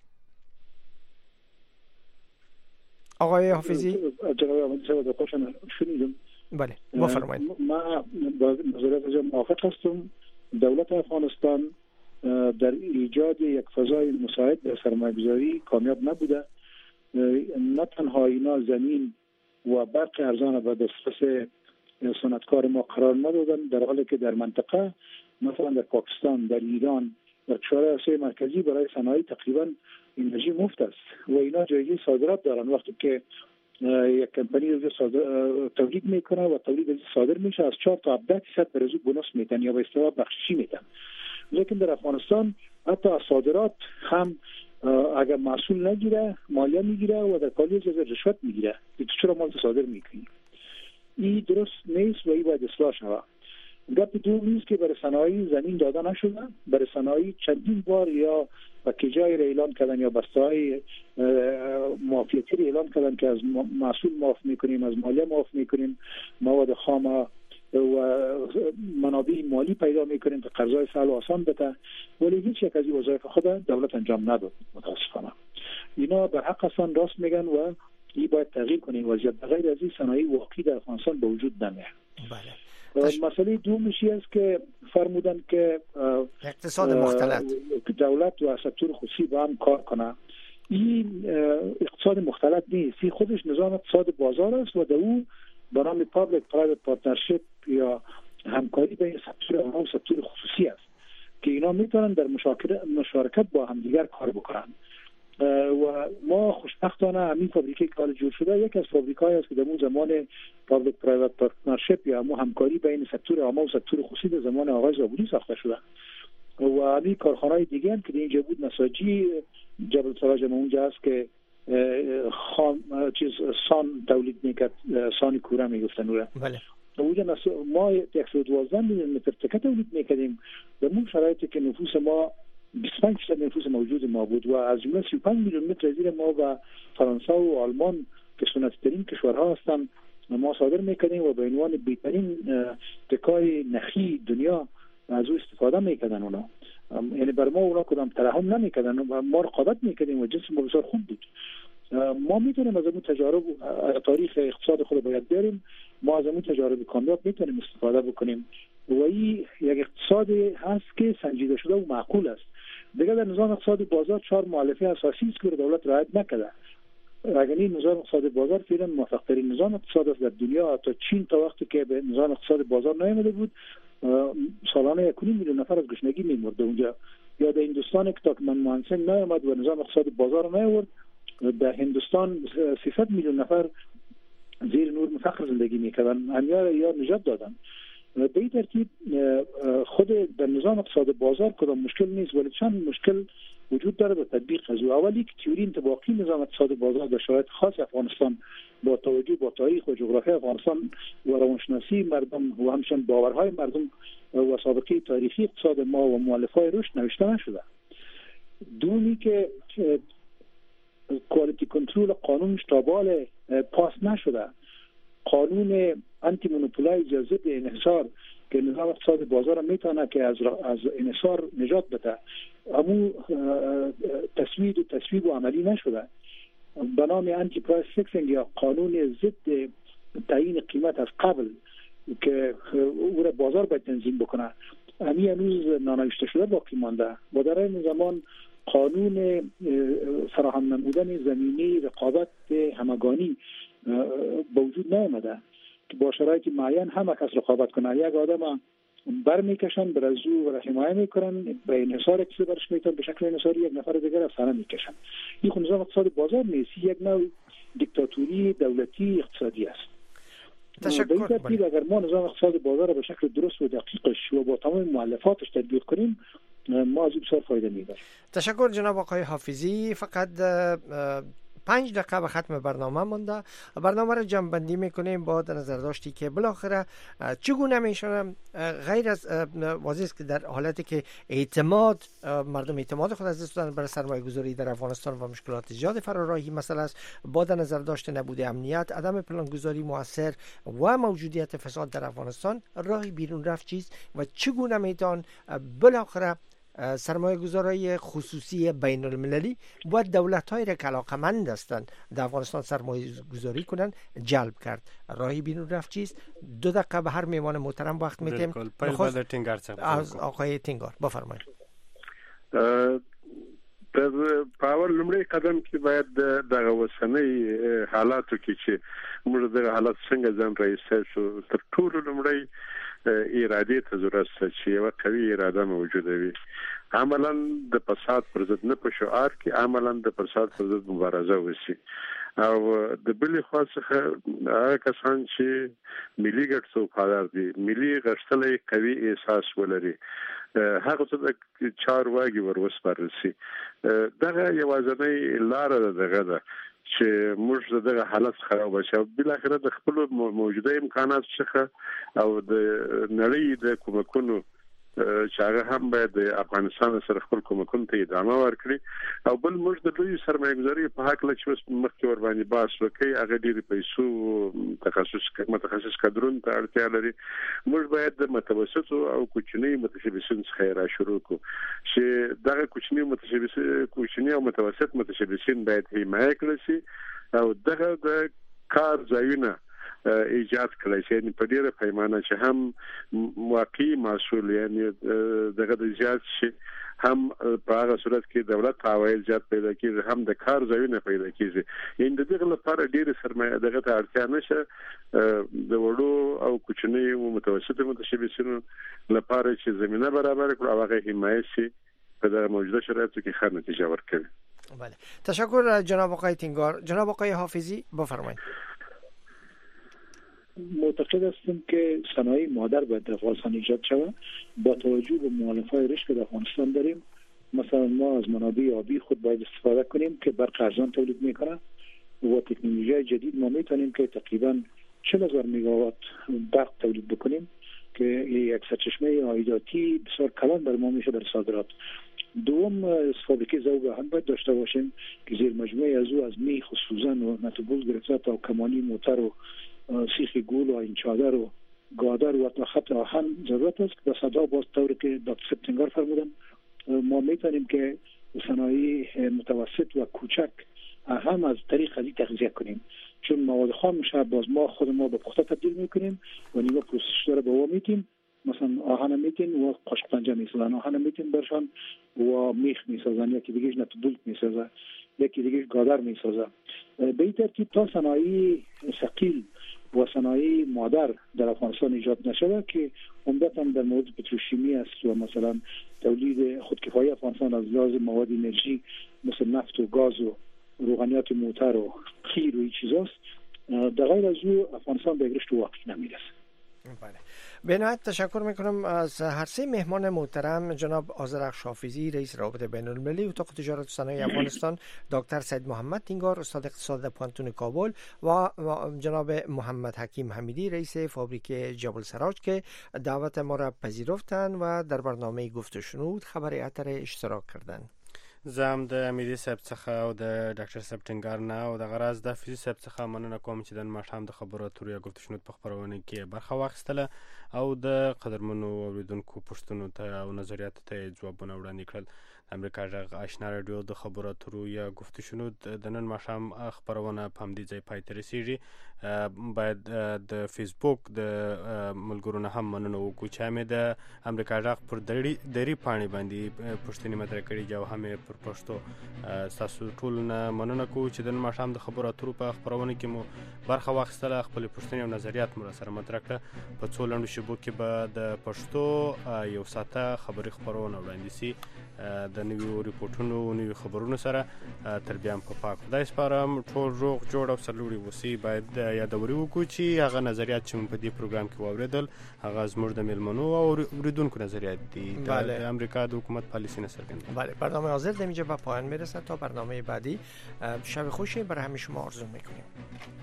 آقای حافظی جناب احمدی صاحب خوشم شنیدم. بله بفرمایید. ما با نظریات موافق هستم. دولت افغانستان در ایجاد یک فضای مساعد به سرمایه‌گذاری کامیاب نبوده. نه تنها اینا زمین و برق ارزان به دسترس صنعتکار ما قرار ندادن، در حالی که در منطقه مثلا در پاکستان، در ایران، در کشورهای آسیای مرکزی برای صنایع تقریبا انرژی مفت است و اینا جایزه صادرات دارن. وقتی که یک کمپانی رو تولید میکنه و تولید صادر میشه، از چهار تا ده درصد برای بونوس میدن یا به اصطلاح بخششی میدن. لیکن در افغانستان حتی از صادرات هم اگر محصول نگیره مالیه میگیره و در پالی جزء رشوت میگیره که تو چرا مال صادر میکنی. این درست نیست و این باید اصلاح شود. گپ دوم نیست که برای صنایع زمین داده نشده، برای صنایع چندین بار یا پکیجای را اعلان کردن یا بسته‌های معافیتی را اعلان کردن که از محصول معاف میکنیم، از مالیه معاف میکنیم، مواد خام و منابع مالی پیدا میکنیم که قرضای سهل و آسان بده، ولی هیچ یک از این وظایف خود دولت انجام نداد. متاسفانه اینا به حق هستن، راست میگن و این باید تغییر کنیم. وضعیت بغیر از این صنایع واقعی در افغانستان به وجود نمیاد. بله. مسئله دومش است که فرمودن که اقتصاد مختلط دولت و سکتور خصوصی با هم کار کنه. این اقتصاد مختلط نیست، این خودش نظام اقتصاد بازار است و در او به نام پابلیک پرایوت پارتنرشیپ یا همکاری بین سکتور عام و سکتور خصوصی است که اینا میتونن در مشارکت با همدیگر کار بکنن. و ما خوشبختانه همین فابریکه که حالا جور شده یک از فابریکایی است که در اون زمان پابلیک پرایوت پارتنرشیپ یا همون همکاری بین سکتور عام و سکتور خصوصی در زمان آقای زابودی ساخته شده و همین کارخانه‌های دیگه هم که اینجا بود، نساجی جبل سراج اونجا است که خام چیز سان تولید میکرد، سانی کوره میگفتن اون. بله. اونجا نس... ما صد و دوازده میلیون متر تکه تولید میکردیم. در اون شرایطی که نفوس ما بیست و پنج درصد نفوس موجود ما بود و از جمله سی و پنج میلیون متر زیر ما و فرانسه و آلمان که صنعتی‌ترین کشورها هستند ما صادر میکنیم و به عنوان بهترین تکای نخی دنیا از او استفاده میکردن. اونا یعنی بر ما اونا کدام ترحم نمیکردن و ما رقابت میکردیم و جنس ما بسیار خوب بود. ما میتونیم از اون تجارب تاریخ اقتصاد خود باید بیاریم، ما از اون تجارب کامیاب میتونیم استفاده بکنیم و این یک اقتصاد هست که سنجیده شده و معقول است. دیگه در نظام اقتصاد بازار چهار مؤلفه اساسی است که دولت رعایت نکرده. اگر این نظام اقتصاد بازار فعلا موفق ترین نظام اقتصاد است در دنیا، تا چین تا وقتی که به نظام اقتصاد بازار نیامده بود سالانه یک میلیون نفر از گشنگی میمرد اونجا، یا در هندوستان که تا که منموهن سینگ نیامد و نظام اقتصاد بازار نیاورد در هندوستان سیصد میلیون نفر زیر نور فقر زندگی میکردن، همیا یا نجات دادن. به این ترتیب خود در نظام اقتصاد بازار کدام مشکل نیست، ولی چند مشکل وجود داره به تطبیق از او. اولی که تئوری انطباقی نظام اقتصاد بازار در شرایط خاص افغانستان با توجه با تاریخ و جغرافی افغانستان و روانشناسی مردم و همچنین باورهای مردم و سابقه تاریخی اقتصاد ما و مؤلفه‌های رشد نوشته نشده. دومی که کوالیتی کنترل قانونش تا بال پاس نشده. قانون انتی مونوپولای ضد انحصار که نظام اقتصاد بازار میتونه که از از انحصار نجات بده، همو تصویب و تصویب و عملی نشده. به نام انتی پرایس فیکسینگ یا قانون ضد تعیین قیمت از قبل که او را بازار باید تنظیم بکنه، همین هنوز نانوشته شده باقی مانده. با در این زمان قانون فراهم نمودن زمینی رقابت همگانی به وجود نیامده که با شرایط معین همه کس رقابت کنه. یک آدم بر میکشن بر از او و حمایت میکنن به انحصار کسی برش میتون به شکل انحصاری یک نفر دیگر از سنه میکشن. این خود نظام اقتصاد بازار نیست، یک نوع دیکتاتوری دولتی اقتصادی است. تشکر. به این اگر ما نظام اقتصاد بازار به شکل درست و دقیقش و با تمام مؤلفاتش تطبیق کنیم ما از این بسیار فایده میبریم. تشکر جناب آقای حافظی. فقط پنج دقیقه به ختم برنامه مونده. برنامه را جمع بندی میکنیم با نظر داشتی که بالاخره چگونه میشه غیر از واضح است که در حالتی که اعتماد مردم اعتماد خود از دست دادن برای سرمایه گذاری در افغانستان و مشکلات زیاد فراراهی مسئله است، با نظر داشت نبوده امنیت، عدم پلانگذاری موثر و موجودیت فساد در افغانستان، راهی بیرون رفت چیست و چگونه میتوان بالاخره سرمایه گذارای خصوصی بین المللی و دولت های را که علاقمند هستند در افغانستان سرمایه گذاری کنند جلب کرد. راهی بیرون رفت چیست؟ دو دقیقه به هر میوان محترم وقت میتیم. از آقای تینگار بفرمایید. در پاول لومړی قدم کې باید د اوسنۍ حالاتو کې چې موږ د حالات څنګه ځان راایستل شو تر ټولو لومړی اراده ته ضرورت شته چې یو قوي اراده موجوده وي. عملاً د فساد پر ضد نه په شعار کې عملاً د فساد پر ضد مبارزه وشي او د بلې خوا څخه هغه کسان چې ملي ګټو ته وفادار دي، ملي غښتلی قوي احساس ولري، هغه څه د چارواکي ور وسپارل شي. دغه یوازینۍ لاره ده دغه ده چې موږ دغه حالت خراب شي او بل اخر د خپل موجوده امکانات څخه او د نړۍ د کومکونو چې هغه هم باید د افغانستان سره خپل کومکونو ته ادامه ورکړي او بل موږ د لوی سرمایه گذاري په حق له چې مخکې ور باندې باس وکړي هغه ډېری پیسو تخصص متخصص کادرونو ته اړتیا لري. موږ باید د متوسط او کوچني متشبثین څخه را شروع کړو چې دغه کوچني متشبث کوچني او متوسط متشبثین باید حمایت کړي شي او دغه د کار ځایونه ایجاد کړی چې په ډیره پیمانه چې هم واقعي مسؤل یعنی دغه د زیات شي هم په هغه صورت کې دولت عواید زیات پیدا کیږي هم د کار ځایونه پیدا کیږي. ان د دغه لپاره ډیره سرمایه دغه ته اړتیا نشه د وړو او کوچني او متوسط متشبثینو لپاره چې زمينه برابر کړو او هغه حمایت شي په د موجوده شرایطو کې ښه نتیجه ورکړي. بله تشکر جناب آقای تینگار. جناب آقای حافظی بفرمایید. معتقد هستم که صنایع مادر باید در افغانستان ایجاد شود با توجه به مؤلفه‌های ریش که در افغانستان داریم. مثلا ما از منابع آبی خود باید استفاده کنیم که برق ارزان تولید میکنه و تکنولوژی جدید ما میتونیم که تقریبا چهل هزار مگاوات برق تولید بکنیم که یک سرچشمه عایداتی بسیار کلان بر ما میشه در صادرات. دوم فابریکه ذوب هم باید داشته باشیم که زیر مجموعه از او از میخ و سوزن و نتوبول گرفته تا کمانی موتر و سیخ گول و این چادر و گادر و تا خط آهن ضرورت است که صدا باز طوری که دکتر سپتنگار فرمودن ما میتونیم که صنایع متوسط و کوچک هم از طریق ازی تغذیه کنیم چون مواد خام میشه باز ما خود ما به پخته تبدیل میکنیم و نیمه پروسس داره به او میتیم مثلا آهن میتین و قاشق پنجه میسازن آهن میتین برشان و میخ میسازن یکی دیگهش نتودولت میسازن یکی دیگهش گادر میسازن. به این ترتیب تا صنایع ثقیل و صنایع مادر در افغانستان ایجاد نشده که عمدتاً در مورد پتروشیمی است و مثلا تولید خودکفایی افغانستان از لحاظ مواد انرژی مثل نفت و گاز و روغنیات موتر و قیر و این چیزاست. در غیر از او افغانستان به رشد واقعی نمیرسه. بله. به نهایت تشکر میکنم از هر سه مهمان محترم، جناب آذرخش حافظی رئیس روابط بین المللی اتاق تجارت و صنایع افغانستان، دکتر سید محمد تینگار استاد اقتصاد پانتون کابل و جناب محمد حکیم حمیدی رئیس فابریکه جبل سراج که دعوت ما را پذیرفتند و در برنامه گفت و شنود خبر اتر اشتراک کردند. زم د امیدي صاحب څخه او د ډاکټر صاحب ټینګار نه او د غراز د فیزي صاحب څخه مننه کوم چې د ماښام د خبرو اترو یا گفتشنود په خبرونه کې برخه واخیستله او د قدرمنو اوریدونکو پوښتنو ته او نظریاتو ته ځوابونه وړاندې کړل. د امریکا غږ آشنا رادیو د خبرو اترو یا گفتشنود د نن ماښام خبرونه په همدې ځای پای ته رسیږي. باید د فیسبوک د ملګرو نه هم مننه وکړو چې هم د امریکا غږ پر دري پاڼې باندې پوښتنې مطرح کړي او هم پر پښتو تاسو ټول نه مننه کوو چې د نن ماښام د خبرو اترو په خبرونه کې مو برخه واخیستله، خپل پوښتنې او نظریات مو سره مطرح کړه. په څو لنډو شیبو کې به د پښتو یو ساعته خبري خبرونه وړاندې شي. د نویو ریپورتونو او نویو خبرونو سره تر بیا په پاک خدای سپارم. ټول روغ جوړ او سرلوړي اوسئ. باید یادوري وکړو چې هغه نظریات چې په دې پروګرام کې واوریدل هغه زموږ د میلمنو او اوریدونکو نظریات دي. بله. د امریکا د حکومت پالیسی نه څرګندوي. بله، برنامه حاضر در اینجا به پایان میرسد. تا برنامه بعدی شب خوشی برای همه شما آرزو میکنیم.